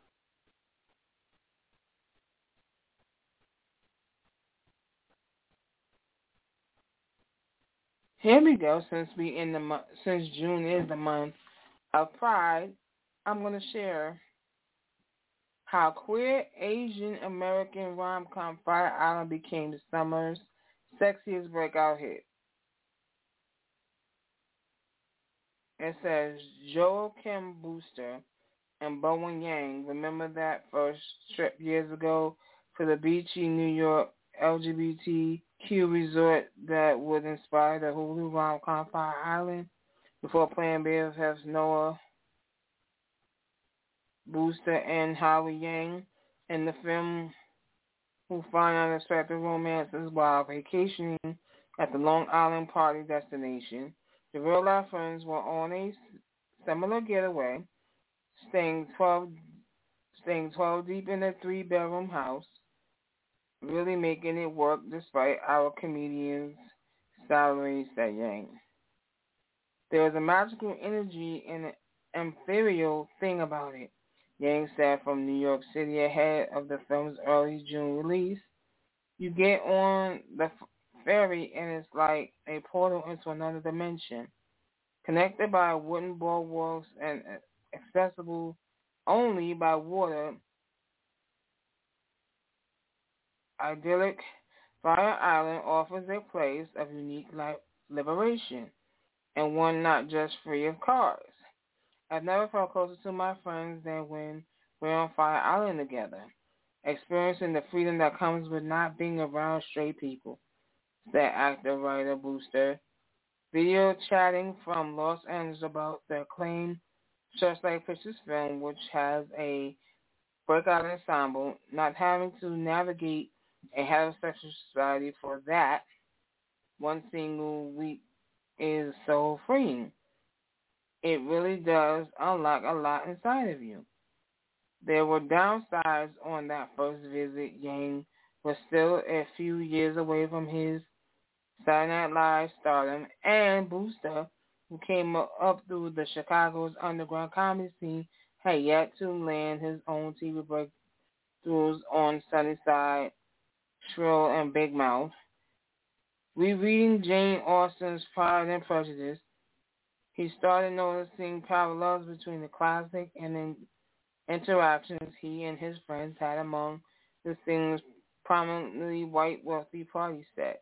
Here we go. Since we in the mo- since June is the month of Pride, I'm gonna share how queer Asian American rom-com Fire Island became the summer's sexiest breakout hit. It says Joel Kim Booster and Bowen Yang. Remember that first trip years ago to the beachy New York L G B T Q resort that would inspire the Hulu rom-com Fire Island before playing B F Fs Noah Booster and Holly Yang in the film who find unexpected romances while vacationing at the Long Island party destination. The real-life friends were on a similar getaway, staying twelve, staying twelve deep in a three-bedroom house, really making it work despite our comedian's salary, said Yang. There was a magical energy and an ethereal thing about it, Yang said from New York City ahead of the film's early June release. You get on the ferry and it's like a portal into another dimension, connected by wooden boardwalks and accessible only by water. Idyllic Fire Island offers a place of unique life liberation, and one not just free of cars. I've never felt closer to my friends than when we're on Fire Island together, experiencing the freedom that comes with not being around straight people, said actor writer Booster. Video chatting from Los Angeles about the acclaimed Searchlight Pictures film, which has a breakout ensemble, not having to navigate a heterosexual society for that one single week is so freeing. It really does unlock a lot inside of you. There were downsides on that first visit. Yang was still a few years away from his Saturday Night Live stardom, and Booster, who came up through the Chicago's underground comedy scene, had yet to land his own T V breakthroughs on Sunnyside, Shrill, and Big Mouth. Rereading Jane Austen's Pride and Prejudice, he started noticing parallels between the classic and the interactions he and his friends had among the thing's prominently white wealthy party set.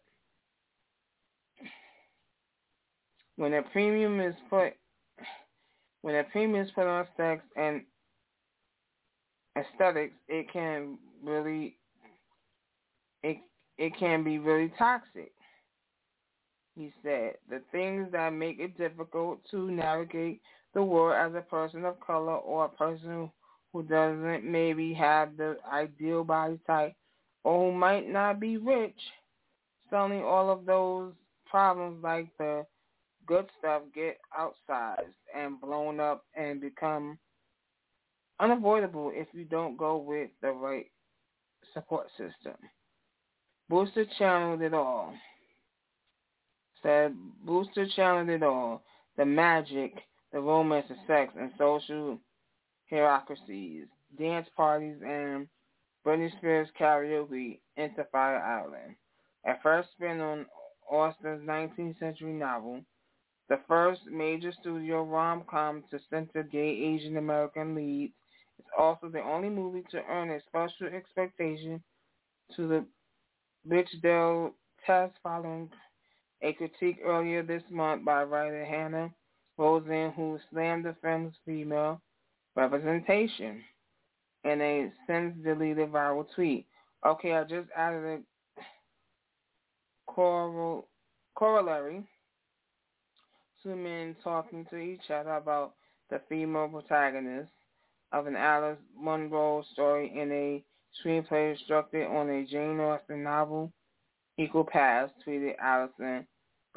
When a premium is put when a premium is put on sex and aesthetics, it can really it it can be really toxic. He said the things that make it difficult to navigate the world as a person of color or a person who doesn't maybe have the ideal body type or who might not be rich. Suddenly all of those problems like the good stuff get outsized and blown up and become unavoidable if you don't go with the right support system. Booster channeled it all. Said Booster channeled it all. The magic, the romance, the sex, and social hierarchies, dance parties, and Britney Spears karaoke into Fire Island. A first spin on Austen's nineteenth century novel, the first major studio rom-com to center gay Asian American leads, it's also the only movie to earn a special expectation to the Bechdel test following a critique earlier this month by writer Hannah Rosen, who slammed the film's female representation in a since-deleted viral tweet. Okay, I just added a choral, corollary. Two men talking to each other about the female protagonist of an Alice Munro story in a screenplay constructed on a Jane Austen novel, Equal Pass, tweeted Alison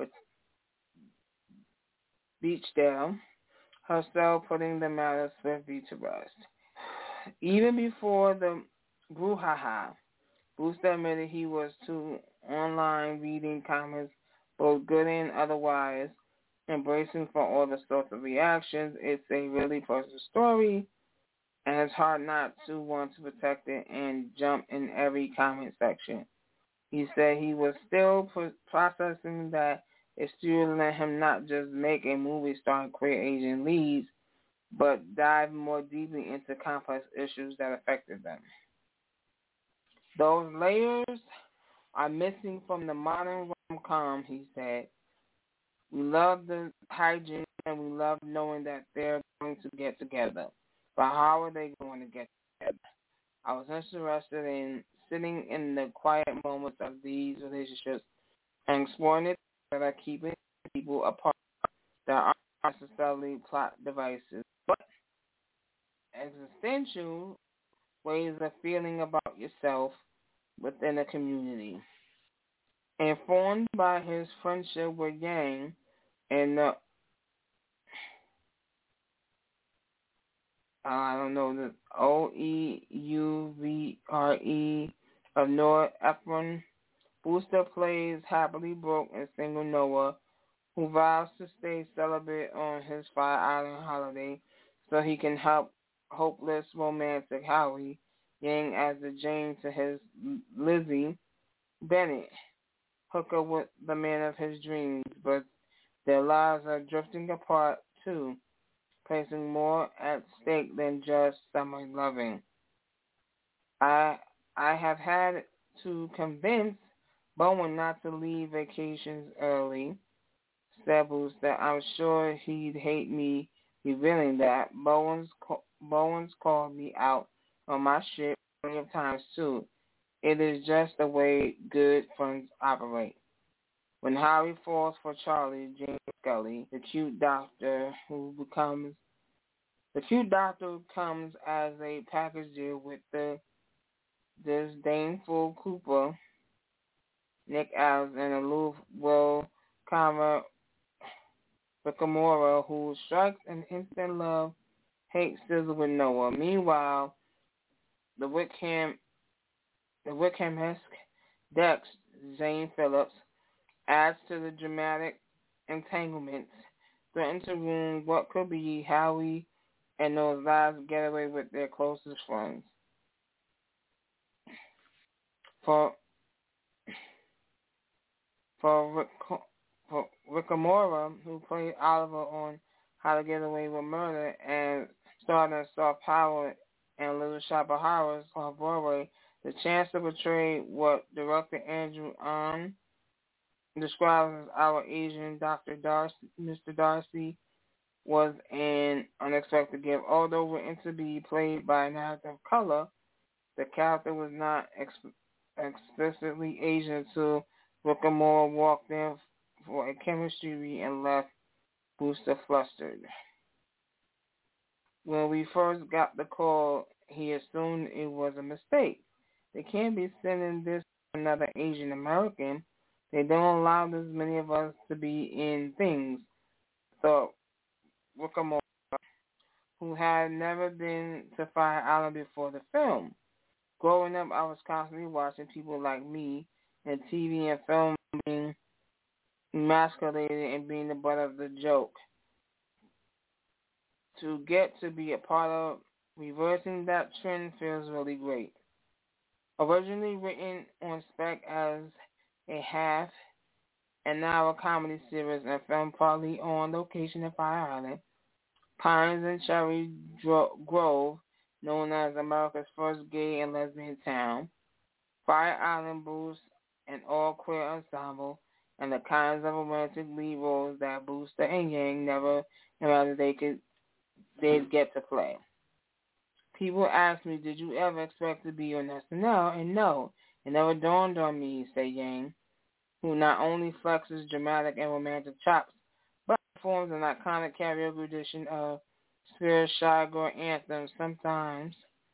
Beachdale, herself putting the matter swiftly to rest. Even before the brouhaha, Booster admitted he was to online reading comments, both good and otherwise, embracing for all the sorts of reactions. It's a really personal story. and it's hard not to want to protect it and jump in every comment section. He said he was still pro- processing that it still let him not just make a movie starring queer Asian leads, but dive more deeply into complex issues that affected them. Those layers are missing from the modern rom-com, he said. We love the hygiene and we love knowing that they're going to get together. But how are they going to get together? I was interested in sitting in the quiet moments of these relationships and exploring it that are keeping people apart that aren't necessarily plot devices, but existential ways of feeling about yourself within a community. Informed by his friendship with Yang and the Uh, I don't know, the O E U V R E of Norepinephrine, Booster plays happily broke and single Noah, who vows to stay celibate on his Fire Island holiday so he can help hopeless romantic Howie, Yang as the Jane to his Lizzie Bennett, hooker with the man of his dreams, but their lives are drifting apart too, placing more at stake than just summer loving. I I have had to convince Bowen not to leave vacations early, said Booth, that I'm sure he'd hate me revealing that. Bowen's, Bowen's called me out on my shit plenty of times too. It is just the way good friends operate. When Harry falls for Charlie, James Scully, the cute doctor who becomes the cute doctor comes as a package deal with the disdainful Cooper, Nick Alves, and aloof Will Kama Rickamora, who strikes an instant love-hate sizzle with Noah. Meanwhile, the Wickham, the Wickham-esque Dex, Zane Phillips, adds to the dramatic entanglements, threatens to ruin what could be Howie and those lives get away with their closest friends. For for Rick, for Rickamora, who played Oliver on How to Get Away with Murder and starred in Soft Power and Little Shop of Horrors on Broadway, the chance to portray what director Andrew Ahn describes as our Asian Doctor Darcy, Mister Darcy, was an unexpected gift. Although written to be played by an actor of color, the character was not ex- explicitly Asian until Rickamora walked in for a chemistry read and left Booster flustered. When we first got the call, he assumed it was a mistake. They can't be sending this to another Asian American. They don't allow this many of us to be in things, thought Rickamora, who had never been to Fire Island before the film. Growing up, I was constantly watching people like me in T V and film being emasculated and being the butt of the joke. To get to be a part of reversing that trend feels really great. Originally written on spec as a half an hour comedy series and filmed partly on location in Fire Island, Pines and Cherry Dro- Grove, known as America's first gay and lesbian town, Fire Island boasts an all-queer ensemble and the kinds of romantic lead roles that Booster and Yang never imagined they could they'd get to play. People ask me, did you ever expect to be on S N L? And no, it never dawned on me, said Yang, who not only flexes dramatic and romantic chops, but performs an iconic karaoke edition of Spirit Shy Girl Anthem sometimes.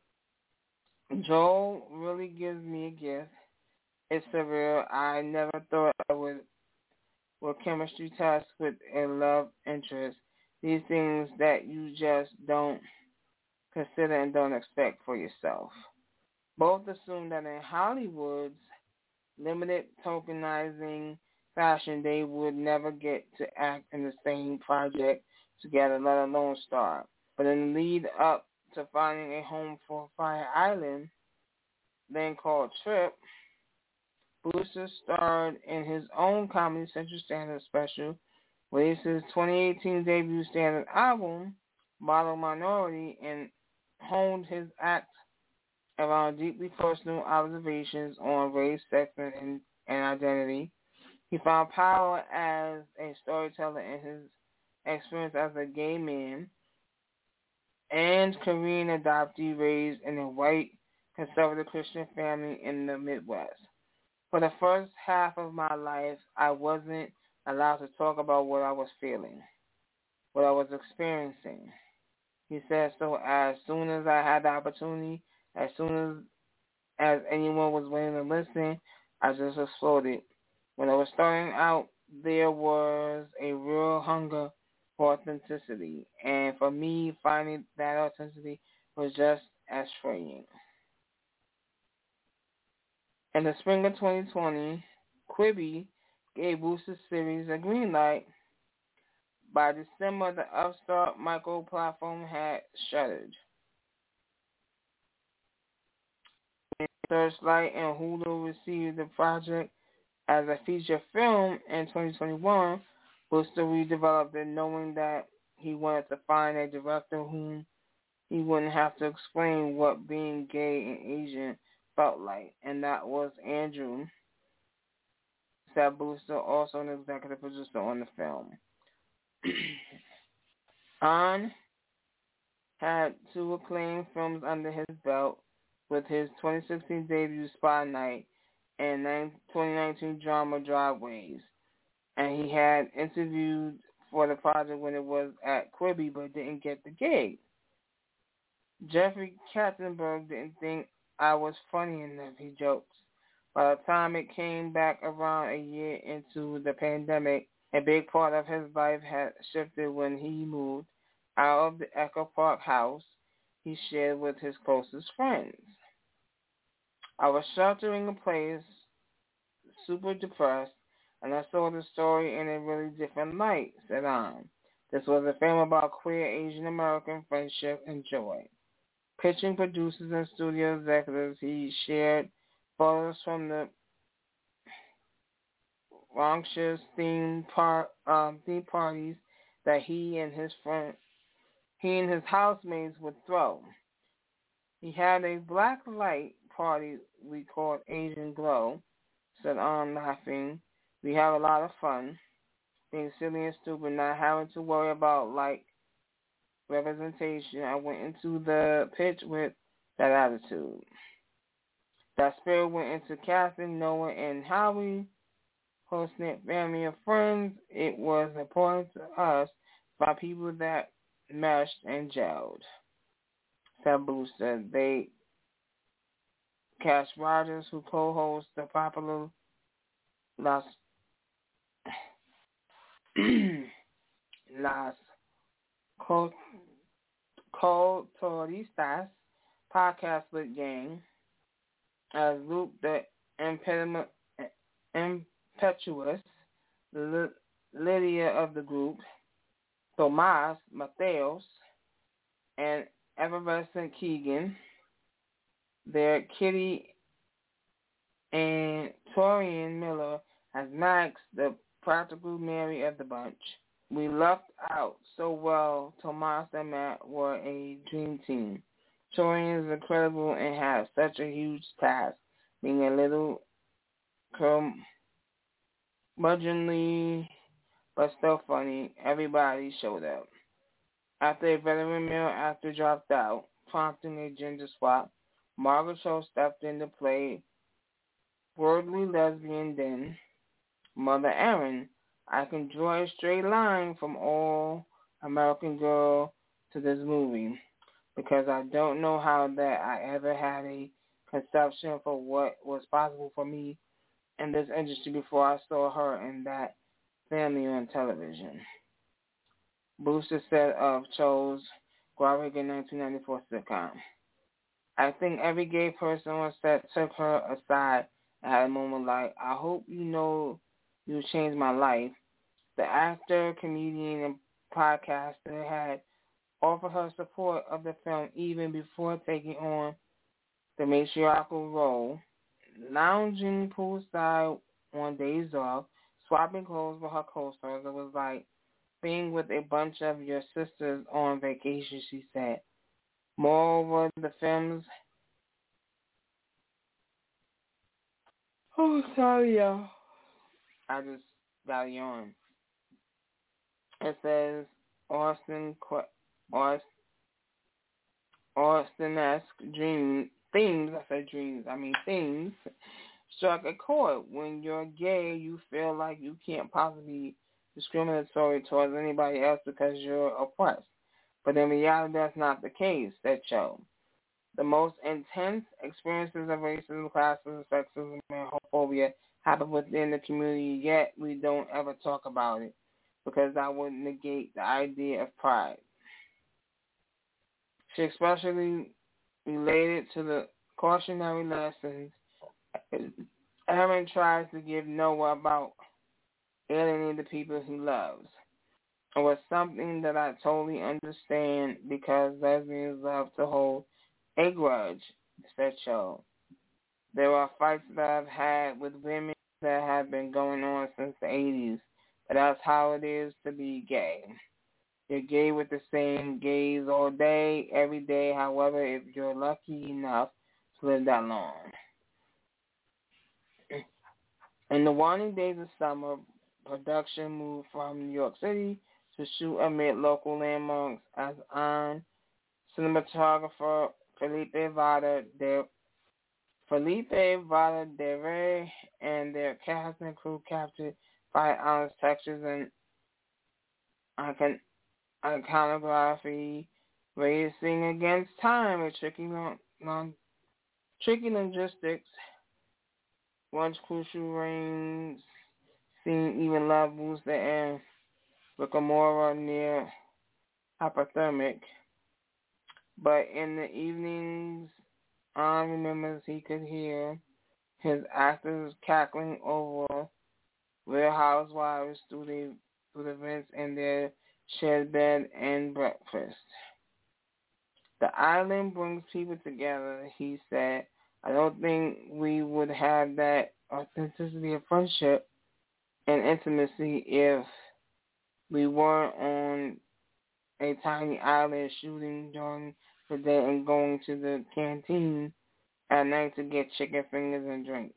Joel really gives me a gift. It's surreal. I never thought I would with chemistry tests with a love interest. These things that you just don't consider and don't expect for yourself. Both assume that in Hollywood's limited tokenizing fashion, they would never get to act in the same project together, let alone star. But in the lead up to finding a home for Fire Island, then called Trip, Booster starred in his own Comedy Central stand-up special, released his twenty eighteen debut stand-up album, Model Minority, and honed his act around deeply personal observations on race, sex, and, and identity. He found power as a storyteller in his experience as a gay man and Korean adoptee raised in a white conservative Christian family in the Midwest. For the first half of my life, I wasn't allowed to talk about what I was feeling, what I was experiencing. He said, so as soon as I had the opportunity, as soon as, as anyone was willing to listen, I just exploded. When I was starting out, there was a real hunger for authenticity, and for me, finding that authenticity was just as freeing. In the spring of twenty twenty, Quibi gave Booster's series a green light. By December, the upstart micro platform had shuttered. Searchlight and Hulu received the project as a feature film in twenty twenty-one. Booster redeveloped it, knowing that he wanted to find a director whom he wouldn't have to explain what being gay and Asian felt like, and that was Andrew, said Booster, also an executive producer on the film. An had two acclaimed films under his belt with his twenty sixteen debut Spy Night and twenty nineteen drama Driveways, and he had interviewed for the project when it was at Quibi but didn't get the gig. Jeffrey Katzenberg didn't think I was funny enough, he jokes. By the time it came back around a year into the pandemic, a big part of his life had shifted when he moved out of the Echo Park house he shared with his closest friends. I was sheltering in place, super depressed, and I saw the story in a really different light, said An. This was a film about queer Asian American friendship and joy. Pitching producers and studio executives, he shared photos from the rambunctious theme, par- um, theme parties that he and his friend, he and his housemates would throw. He had a black light party we called Asian Glow, said An, laughing. We have a lot of fun, being silly and stupid, not having to worry about like representation. I went into the pitch with that attitude. That spirit went into casting Noah and Howie, close-knit family of friends. It was important to us by people that meshed and gelled. Sabu said they cast Rogers, who co-hosts the popular Las Las Culturistas podcast with Gang, as Luke the impediment, impetuous Lydia of the group, Tomas Mateos, and effervescent Keegan, their Kitty and Torian Miller as Max, the practical Mary of the bunch. We lucked out so well. Tomas and Matt were a dream team. Torian is incredible and has such a huge task, being a little curmudgeonly but still funny. Everybody showed up. After a veteran male actor dropped out, prompting a gender swap, Margaret Cho stepped in to play worldly lesbian then Mother Aaron. I can draw a straight line from All American Girl to this movie because I don't know how that I ever had a conception for what was possible for me in this industry before I saw her in that family on television. Booster said of Cho's groundbreaking nineteen ninety-four sitcom. I think every gay person on set took her aside and had a moment like, I hope you know you changed my life. The actor, comedian, and podcaster had offered her support of the film even before taking on the matriarchal role, lounging poolside on days off, swapping clothes with her co-stars. It was like being with a bunch of your sisters on vacation, she said. Moreover, the film's oh, sorry, y'all. I just got yawn. It says Austin, Austin-esque dream themes. I said dreams. I mean themes. Struck a chord. When you're gay, you feel like you can't possibly be discriminatory towards anybody else because you're oppressed. But in reality, that's not the case, said Cho. The most intense experiences of racism, classism, sexism, and homophobia happen within the community, yet we don't ever talk about it because that would negate the idea of pride. She especially related to the cautionary lessons Aaron tries to give Noah about alienating the people he loves. It was something that I totally understand because lesbians love to hold a grudge, said Cho. There are fights that I've had with women that have been going on since the eighties, but that's how it is to be gay. You're gay with the same gays all day, every day, however, if you're lucky enough to live that long. In the waning days of summer, production moved from New York City to shoot amid local landmarks as on cinematographer Felipe Vada de Felipe Vada de Rey and their cast and crew captured Fire Island's textures and icon, iconography, racing against time with tricky, non, non, tricky logistics. Once crucial rains, seeing even love booster and Rickamora near hypothermic. But in the evenings, On remembers he could hear his actors cackling over Real Housewives through the through the vents in their shared bed and breakfast. The island brings people together, he said. I don't think we would have that authenticity of friendship and intimacy if we weren't on a tiny island shooting during the day and going to the canteen at night to get chicken fingers and drinks.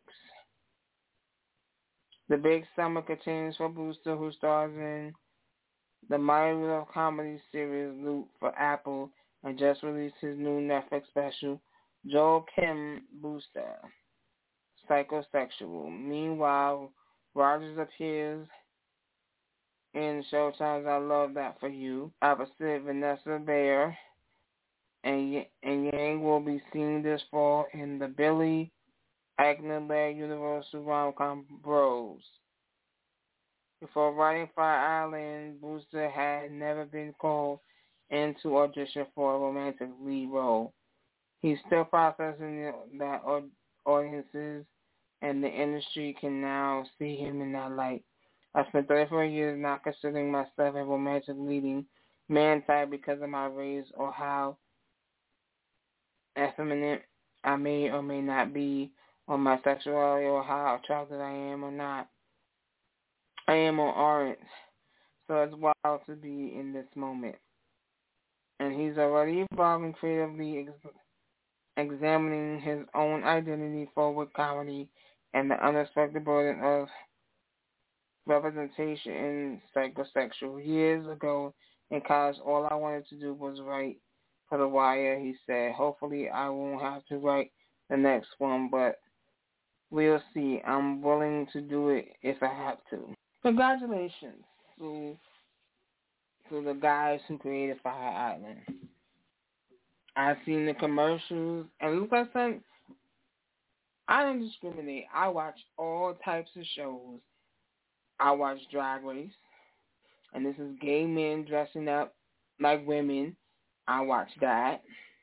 The big summer continues for Booster, who stars in the Mighty Love comedy series Loop for Apple and just released his new Netflix special, Joel Kim Booster, Psychosexual. Meanwhile, Rogers appears in Showtime's I Love That For You, opposite Vanessa Bayer, and, and Yang will be seen this fall in the Billy Eichner-led Universal rom-com Bros. Before writing Fire Island, Booster had never been called into audition for a romantic lead role. He's still processing that audiences and the industry can now see him in that light. I spent thirty-four years not considering myself a romantic leading man type because of my race or how effeminate I may or may not be, or my sexuality, or how attractive I am or not. I am or aren't. So it's wild to be in this moment. And he's already evolving creatively, ex- examining his own identity forward comedy and the unexpected burden of representation in Psychosexual. Years ago in college, all I wanted to do was write for The Wire, he said. Hopefully I won't have to write the next one, but we'll see. I'm willing to do it if I have to. Congratulations to, to the guys who created Fire Island. I've seen the commercials, and look at some. I don't discriminate. I watch all types of shows. I watch Drag Race, and this is gay men dressing up like women. I watch that.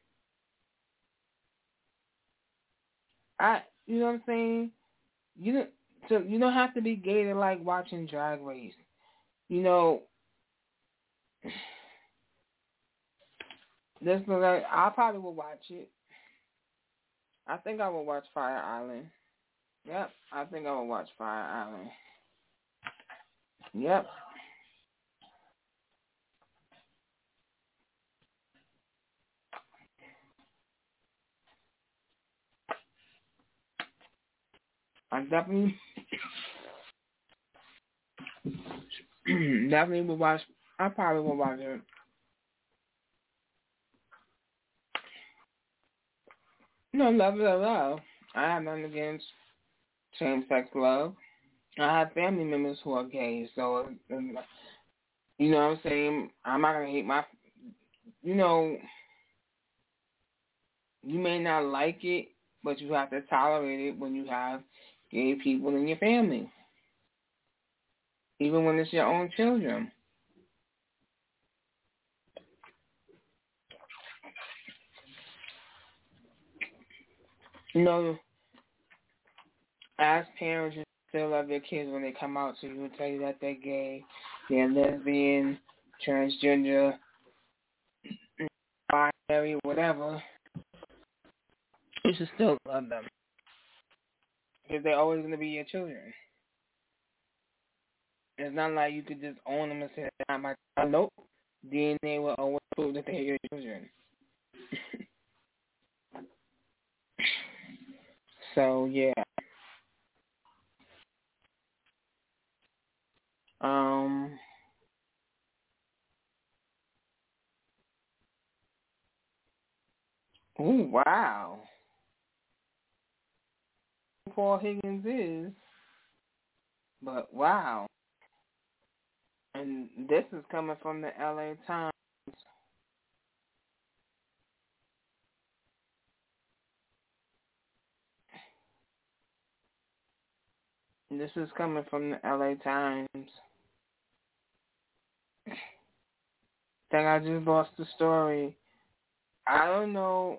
I, you know what I'm saying? You don't, so you don't have to be gay to like watching Drag Race. You know, This look like I probably will watch it. I think I will watch Fire Island. Yep, I think I will watch Fire Island. Yep. I definitely, definitely will watch. I probably will watch it. No, love, love, love. I have nothing against same-sex love. I have family members who are gay, so you know what I'm saying. I'm not gonna hate my. You know, you may not like it, but you have to tolerate it when you have gay people in your family, even when it's your own children. You know, as parents, you still love your kids when they come out to you and tell you that they're gay, they're lesbian, transgender, binary, whatever. You should still love them because they're always going to be your children. It's not like you could just own them and say, "That's not my child." Nope. D N A will always prove that they're your children. So, yeah. Um, oh, wow. Paul Higgins is, but wow. And this is coming from the L A Times. This is coming from the L A Times. Think I just lost the story. I don't know.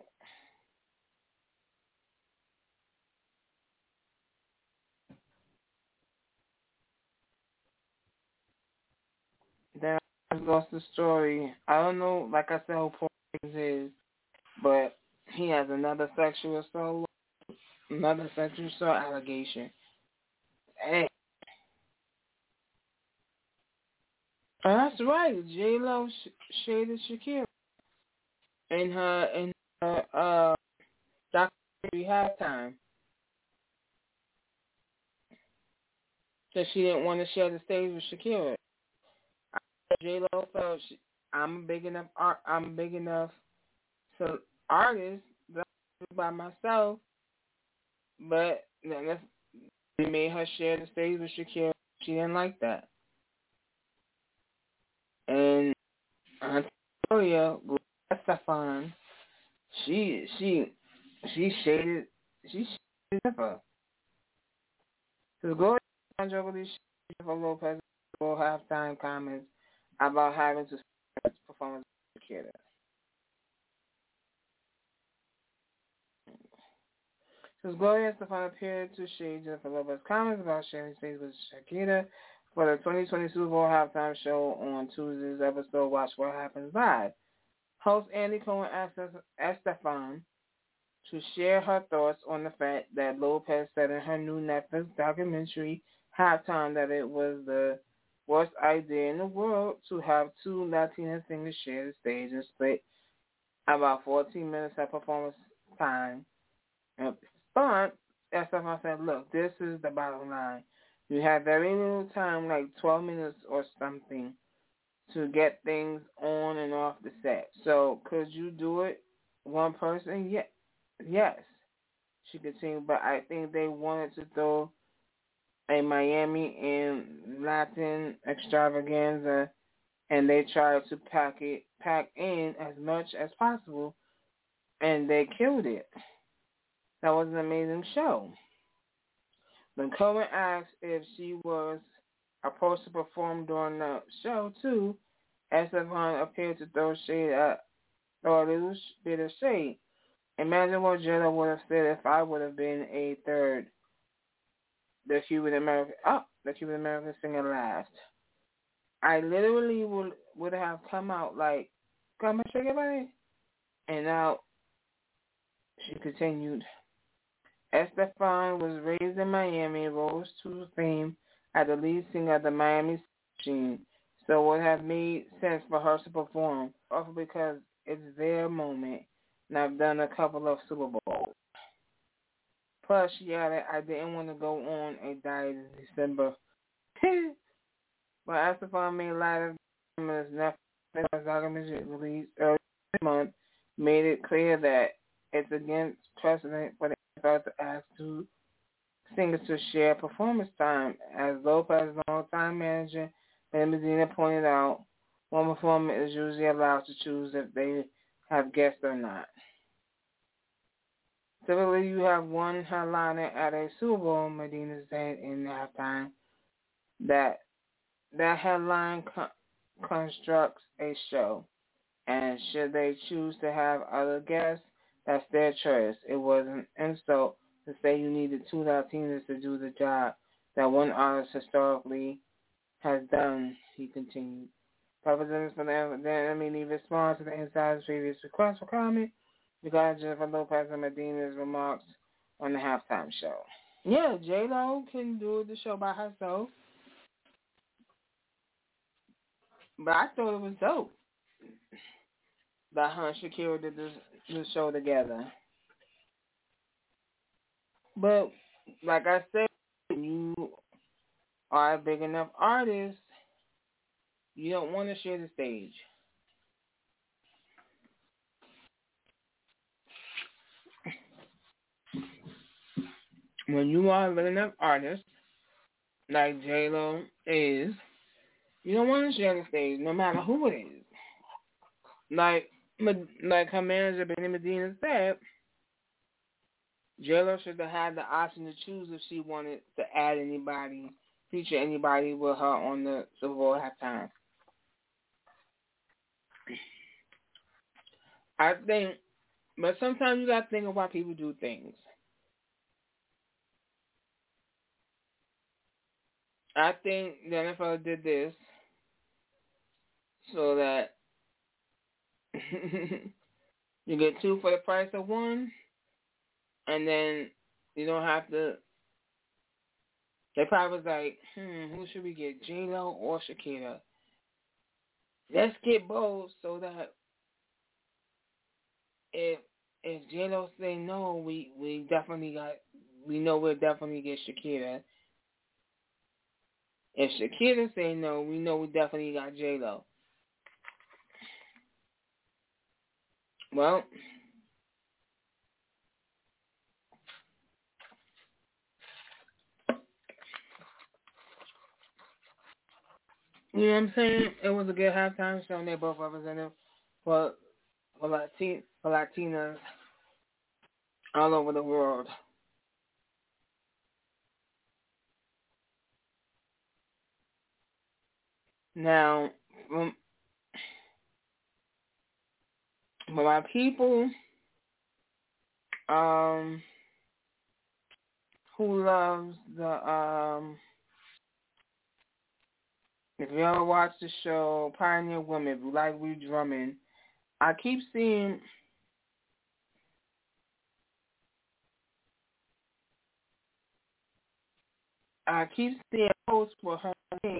Then I just lost the story. I don't know, like I said, who Paul Higgins is, but he has another sexual assault, another sexual assault allegation. Hey. Oh, that's right. J Lo sh- shaded Shakira in her in her uh documentary Halftime. That she didn't want to share the stage with Shakira. J Lo felt she, I'm a big enough art. I'm a big enough so artist that I do by myself, but then they made her share the stage with Shakira. She didn't like that, and Victoria Estefan, she she she shaded she shaded her. So Gloria Estefan Jennifer Lopez for halftime comments about having to perform with Shakira. Since Gloria Estefan appeared to shade Jennifer Lopez's comments about sharing space with Shakira for the twenty twenty Super Bowl halftime show on Tuesday's episode Watch What Happens Live. Host Andy Cohen asked Estefan to share her thoughts on the fact that Lopez said in her new Netflix documentary Halftime that it was the worst idea in the world to have two Latina singers share the stage and split about fourteen minutes of performance time. But Estefan said, look, this is the bottom line. You have very little time, like twelve minutes or something, to get things on and off the set. So could you do it one person? Yeah. Yes. She continued, but I think they wanted to throw a Miami and Latin extravaganza, and they tried to pack it, pack in as much as possible, and they killed it. That was an amazing show. When Cohen asked if she was approached to perform during the show, too, Estefan appeared to throw shade at, or a little bit of shade. Imagine what Jenna would have said if I would have been a third. The Cuban American, oh, the Cuban American singer laughed. I literally would would have come out like, come and shake your body. And now she continued. Estefan was raised in Miami and rose to fame as the lead singer of the Miami Machine, so it would have made sense for her to perform, also because it's their moment, and I've done a couple of Super Bowls. Plus, she added, I didn't want to go on a diet in December. But Estefan made light of his Netflix documentary released earlier this month, made it clear that it's against precedent for the N F L to ask two singers to share performance time. As Lopez's longtime manager, Ben Medina, pointed out, one performer is usually allowed to choose if they have guests or not. Typically, you have one headliner at a Super Bowl, Medina said in halftime, that that headline co- constructs a show, and should they choose to have other guests, that's their choice. It wasn't an insult to say you needed two Latinas to do the job that one artist historically has done, he continued. Representatives from the N M E responded to the insider's previous request for comment regarding Jennifer Lopez and Medina's remarks on the halftime show. Yeah, J-Lo can do the show by herself. But I thought it was dope that her and Shakira did this, this show together. But like I said, when you are a big enough artist, you don't want to share the stage. When you are a big enough artist, like J-Lo is, you don't want to share the stage, no matter who it is. Like, like her manager, Benny Medina, said, J-Lo should have had the option to choose if she wanted to add anybody, feature anybody with her on the Super Bowl halftime. I think, but sometimes you got to think of why people do things. I think the N F L did this so that you get two for the price of one, and then you don't have to. They probably was like, hmm, who should we get, J-Lo or Shakira? Let's get both so that if if J-Lo say no, we, we definitely got, we know we'll definitely get Shakira. If Shakira say no, we know we definitely got J-Lo. Well, you know what I'm saying? It was a good halftime show, and they both represented for for, Latin, for Latinas all over the world. Now, um, for my people um, who loves the, um, if you ever watch the show Pioneer Women, like we drumming, I keep seeing I keep seeing posts for her name,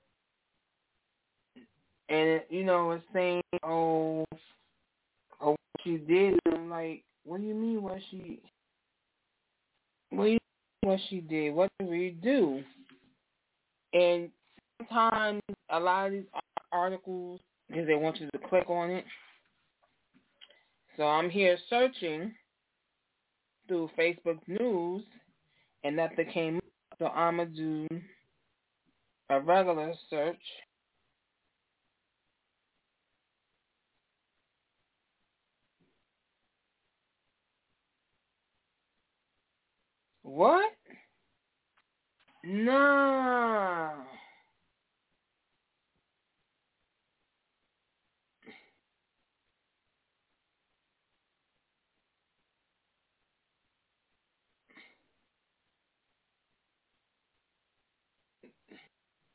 and it, you know, it's saying, oh, oh, what she did. And I'm like, what do you mean what she? What do you mean what she did? What did we do? And sometimes a lot of these articles, because they want you to click on it. So I'm here searching through Facebook News, and nothing came up. So I'm going to do a regular search. What? No.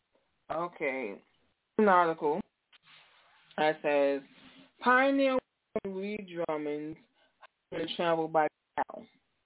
Okay. An article that says, Pioneer Reed Drummond's husband traveled by cow.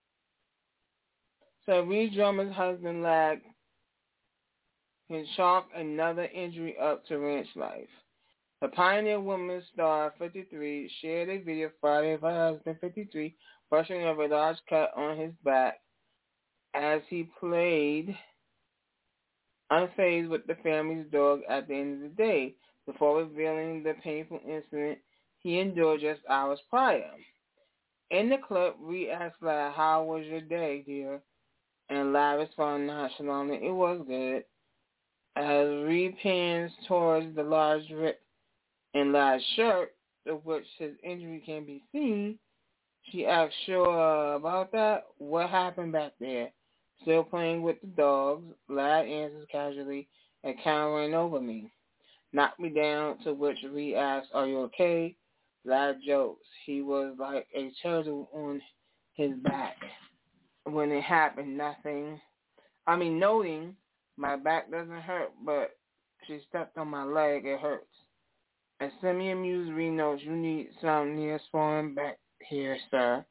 So Reed Drummond's husband lagged and chalked another injury up to ranch life. The Pioneer Woman star fifty-three shared a video Friday of her husband fifty-three brushing over a large cut on his back as he played unfazed with the family's dog at the end of the day before revealing the painful incident he endured just hours prior. In the clip, Reed asked Larry, "How was your day, dear?" And Larry responded nonchalantly, "It was good." As Reed pans towards the large rip in Larry's shirt, of which his injury can be seen, she asks, "Sure about that? What happened back there?" Still playing with the dogs, Larry answers casually, "A cow ran over me. Knocked me down," to which Reed asks, "Are you okay?" Larry jokes he was like a turtle on his back when it happened. Nothing. I mean, noting, "My back doesn't hurt, but she stepped on my leg. It hurts." And semi-amused Reed notes, "You need some Neosporin back here, sir."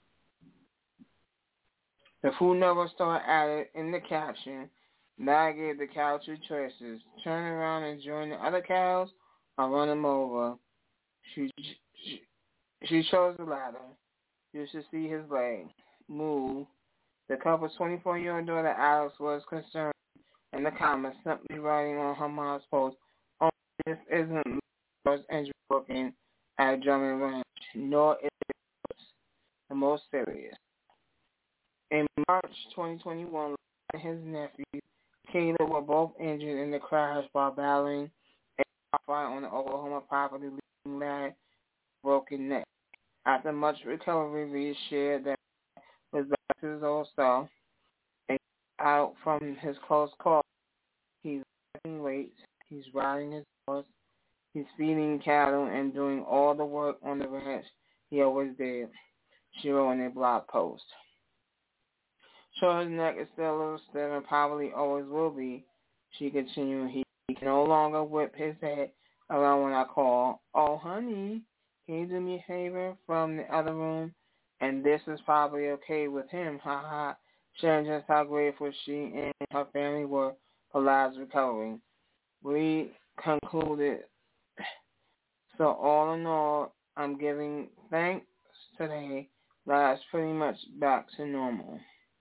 The Food Network star added in the caption, "Larry gave the cow two choices: turn around and join the other cows or run them over. She, she, she chose the latter. You should see his leg move." The couple's twenty-four-year-old daughter, Alex, was concerned in the comments, simply writing on her mom's post, "Oh, this isn't Laura's injury working at Drummond Ranch, nor is it the most serious." In March twenty twenty-one, and his nephew, Caleb, were both injured in the crash while battling a fire on the Oklahoma property, leaving Larry broken neck. After much recovery, Reed shared that was back to his old self and out from his close call. He's lifting weights, he's riding his horse, he's feeding cattle, and doing all the work on the ranch he always did, she wrote in a blog post. "Sure, his neck is still a little stiff and probably always will be," she continued. He, he can no longer whip his head around when I call. "Oh, honey, can you do me a favor?" from the other room. And this is probably okay with him, ha ha, sharing just how grateful she and her family were for Larry's recovery. We concluded, "So all in all, I'm giving thanks today. Larry's pretty much back to normal."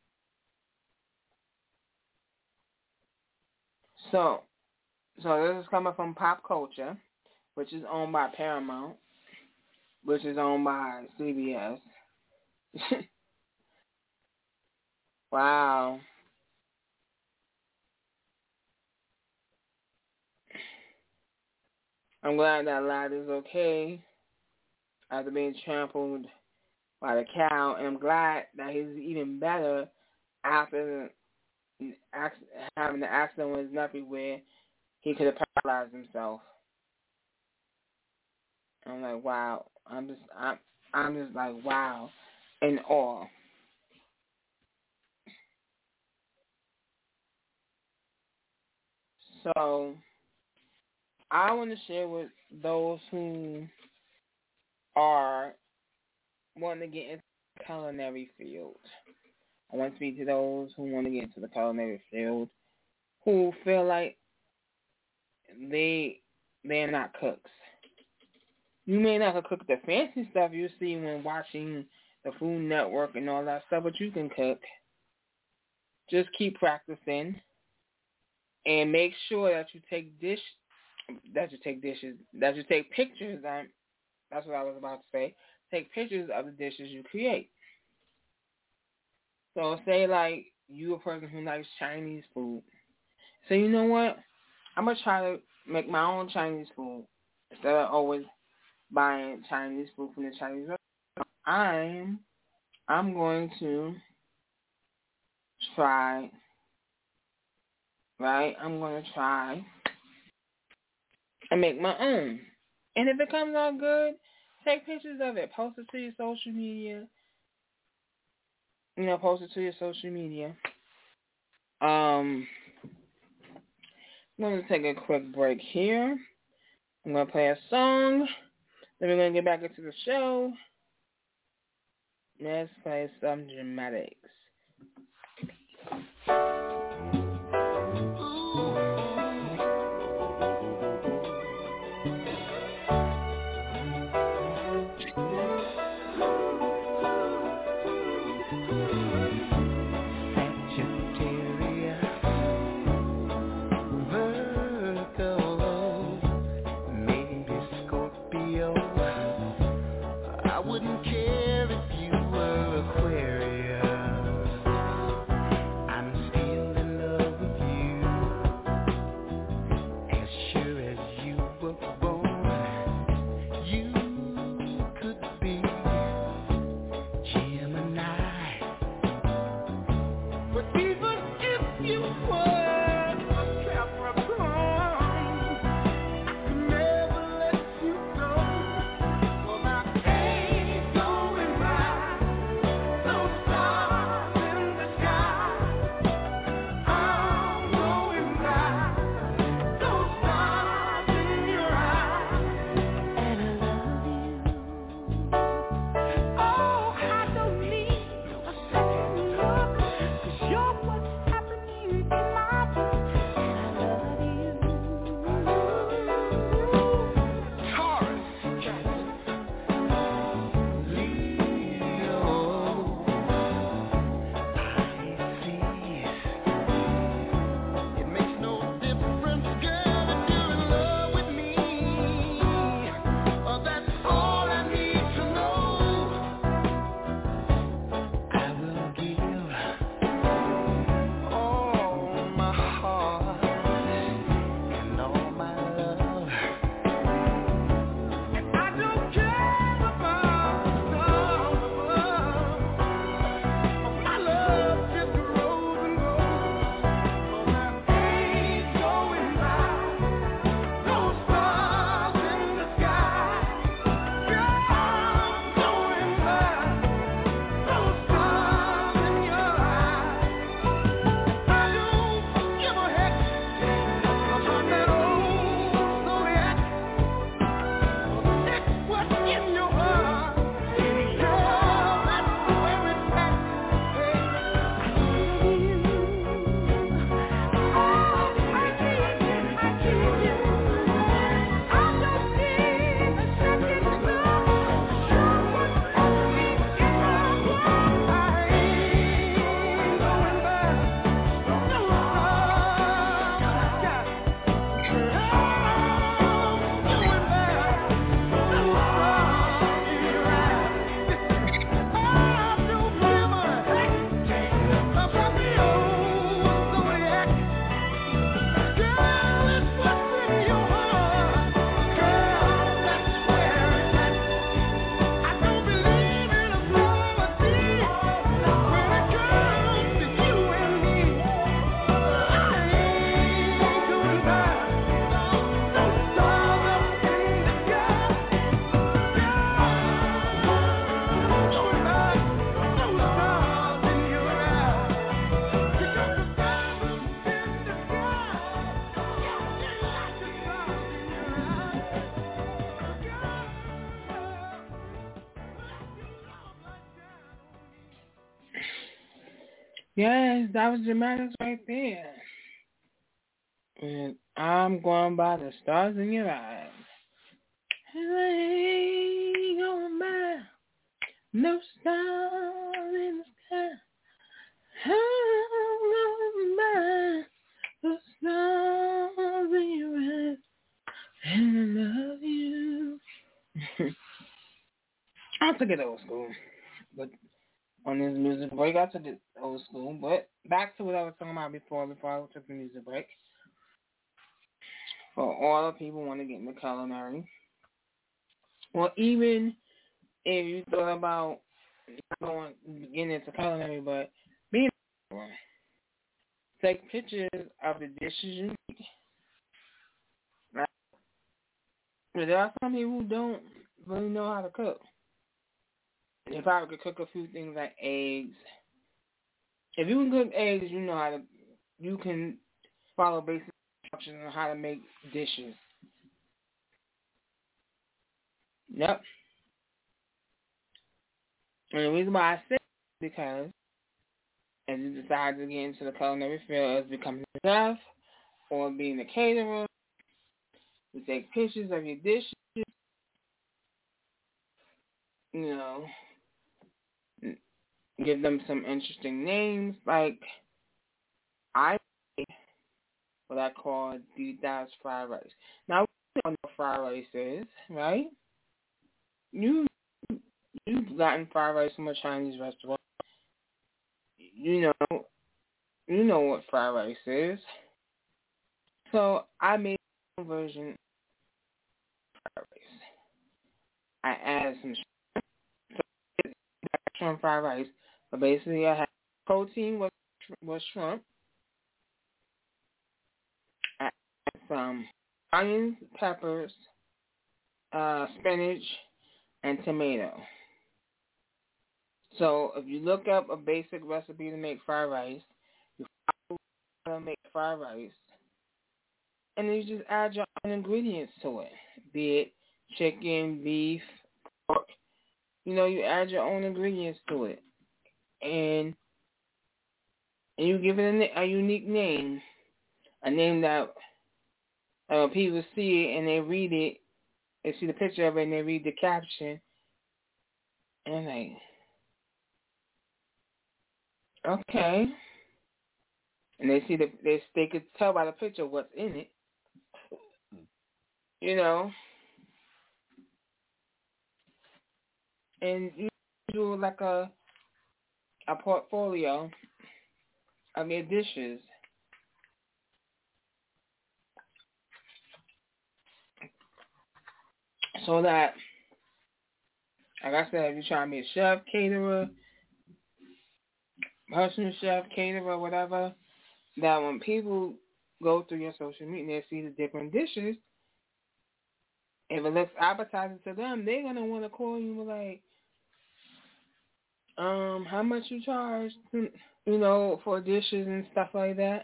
So, so this is coming from Pop Culture, which is owned by Paramount, which is owned by C B S. Wow. I'm glad that lad is okay after being trampled by the cow, and I'm glad that he's even better after having the accident with his nephew where he could have paralyzed himself. I'm like, wow. I'm just, I'm, I'm just like, wow, in awe. So, I want to share with those who are wanting to get into the culinary field. I want to speak to those who want to get into the culinary field, who feel like they they're not cooks. You may not cook the fancy stuff you see when watching the Food Network and all that stuff, but you can cook. Just keep practicing, and make sure that you take dish that you take dishes that you take pictures. Um, that's what I was about to say. Take pictures of the dishes you create. So say like you a person who likes Chinese food. So you know what? I'm gonna try to make my own Chinese food instead of always buying Chinese food from the Chinese restaurant. I'm I'm going to try, right? I'm going to try and make my own. And if it comes out good, take pictures of it. Post it to your social media. You know, post it to your social media. Um, I'm going to take a quick break here. I'm going to play a song. Then we're going to get back into the show. Let's play some dramatics. Yes, that was dramatics right there. And I'm going by the stars in your eyes. And I ain't going by no stars in the sky. I'm going by the stars in your eyes. And I love you. I took it old school. But on this music break, I took it old school. But back to what I was talking about before, before I took the music break. For all the people who want to get into culinary. Well, even if you thought about going getting into culinary, but being take pictures of the dishes you eat. Right? But there are some people who don't really know how to cook. If I could cook a few things like eggs, if you can cook eggs, you know how to. You can follow basic instructions on how to make dishes. Yep. And the reason why I say it is because as you decide to get into the culinary field as becoming a chef or being a caterer, you take pictures of your dishes, you know, give them some interesting names. Like, I made what I call deep dive fried rice. Now, we don't know what fried rice is, right? You, you've gotten fried rice from a Chinese restaurant. You know, you know what fried rice is. So I made a version of fried rice. I added some shrimp, shrimp fried rice, but basically I had protein was was shrimp. I added some onions, peppers, uh, spinach, and tomato. So if you look up a basic recipe to make fried rice, you follow how to make fried rice, and then you just add your own ingredients to it, be it chicken, beef, pork. You know, you add your own ingredients to it, and and you give it a, a unique name, a name that uh, people see it and they read it, they see the picture of it and they read the caption, and they okay, and they see the they they could tell by the picture what's in it, you know, and you do like a a portfolio of your dishes. So that, like I said, if you're trying to be a chef, caterer, personal chef, caterer, whatever, that when people go through your social media and they see the different dishes, if it looks appetizing to them, they're going to want to call you like, um, how much you charge, you know, for dishes and stuff like that.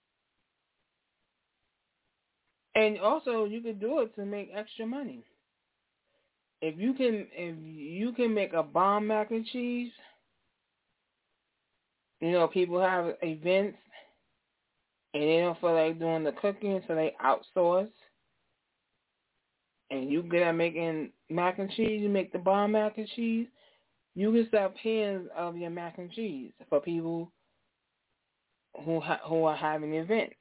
And also, you can do it to make extra money. If you can, if you can make a bomb mac and cheese, you know, people have events and they don't feel like doing the cooking, so they outsource. And you good at making mac and cheese, you make the bomb mac and cheese, you can sell pans of your mac and cheese for people who ha- who are having events.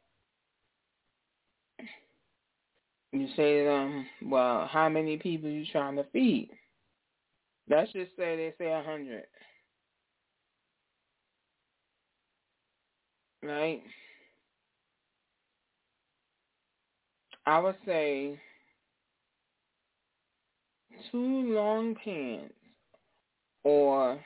You say to them, well, how many people you trying to feed? Let's just say they say a hundred. Right? I would say two long pans, or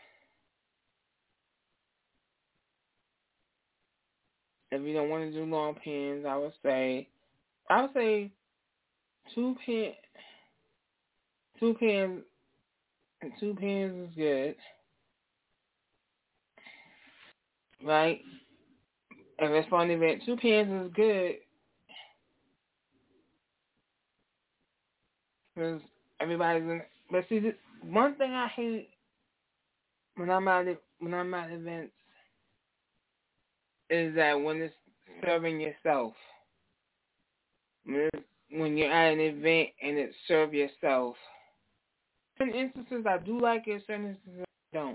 if you don't want to do long pans, I would say I would say two pan two pans two pans is good. Right? If it's for an event, two pans is good because everybody's in. But see, this, one thing I hate when I'm at when I'm at events is that when it's serving yourself, when, it's, when you're at an event and it's serve yourself. Certain instances I do like it, certain instances I don't.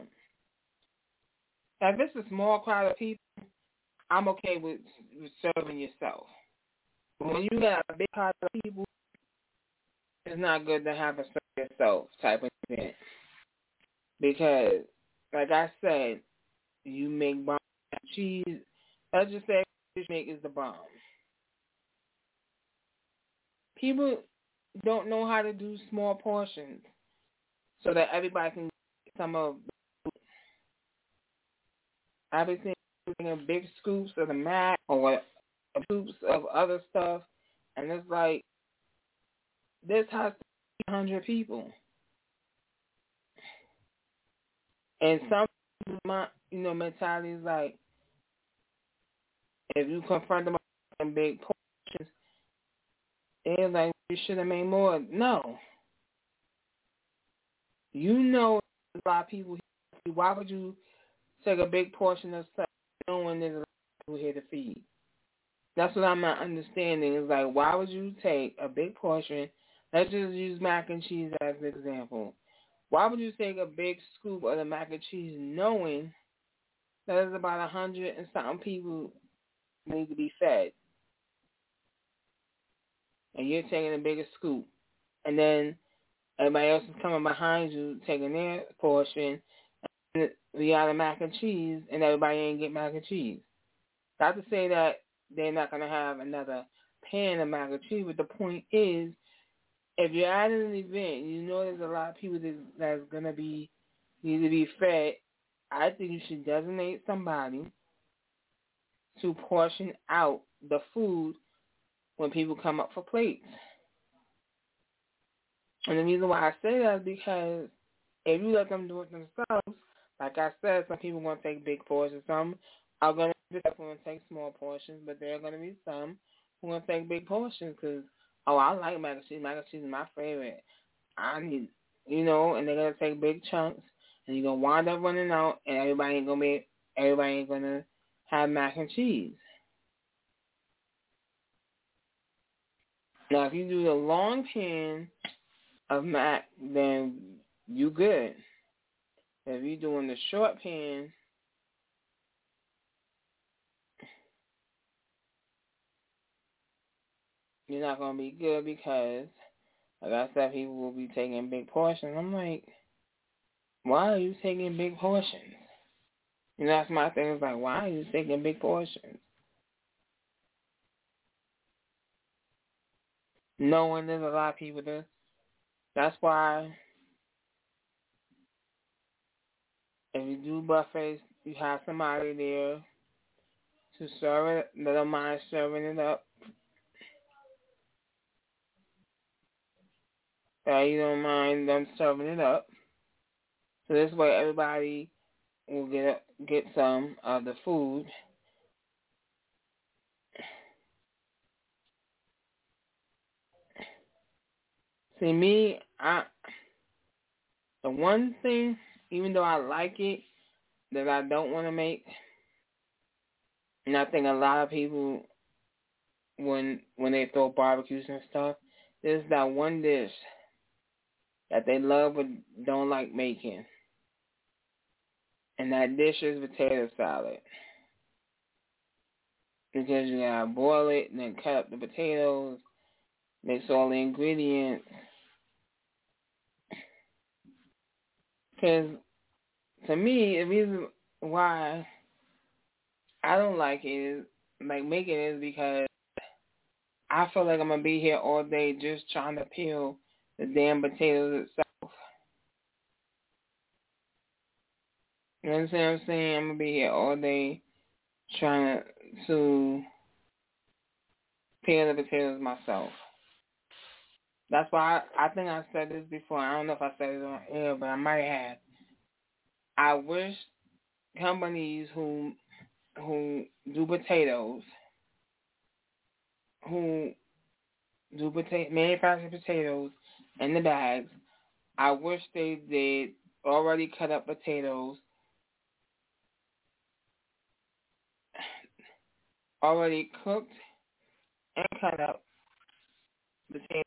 If it's a small crowd of people, I'm okay with, with serving yourself. But when you got a big crowd of people, it's not good to have a serve yourself type of event. Because, like I said, you make bomb cheese. Let's just say what you make is the bomb. People don't know how to do small portions so that everybody can get some of the food. I've been seeing big scoops of the mac or scoops of other stuff, and it's like, this has to be one hundred people. And some my you know mentality is like, if you confront them in big portions, they're like, you should have made more. No, you know a lot of people here. Why would you take a big portion of stuff knowing there's a lot of people here to feed? That's what I'm not understanding. Is like, why would you take a big portion? Let's just use mac and cheese as an example. Why would you take a big scoop of the mac and cheese knowing that there's about a hundred and something people need to be fed? And you're taking a bigger scoop. And then everybody else is coming behind you taking their portion. And we got a mac and cheese, and everybody ain't get mac and cheese. Not to say that they're not going to have another pan of mac and cheese, but the point is, if you're at an event, you know there's a lot of people that, that's going to be need to be fed. I think you should designate somebody to portion out the food when people come up for plates. And the reason why I say that is because if you let them do it themselves, like I said, some people are going to take big portions. Some are going to take small portions, but there are going to be some who are going to take big portions because, oh, I like mac and cheese. Mac and cheese is my favorite. I need, you know, and they're going to take big chunks, and you're going to wind up running out, and everybody ain't going to be, everybody ain't going to have mac and cheese. Now, if you do the long pan of mac, then you good. If you're doing the short pan, you're not going to be good because, like I said, people will be taking big portions. I'm like, why are you taking big portions? You know, that's my thing. It's like, why are you taking big portions? Knowing there's a lot of people there. That's why if you do buffets, you have somebody there to serve it. They don't mind serving it up. That you don't mind them serving it up. So this way everybody will get get some of the food. See, me, I the one thing, even though I like it, that I don't want to make, and I think a lot of people, when when they throw barbecues and stuff, there's that one dish that they love but don't like making. And that dish is potato salad. Because you gotta boil it and then cut up the potatoes, mix all the ingredients. Because to me, the reason why I don't like it is, like making it is because I feel like I'm going to be here all day just trying to peel the damn potatoes itself. You understand what I'm saying? I'm going to be here all day trying to peel the potatoes myself. That's why I, I think I said this before. I don't know if I said it on air, but I might have. I wish companies who who do potatoes, who do potato, manufacture potatoes in the bags, I wish they did already cut up potatoes, already cooked and cut up potatoes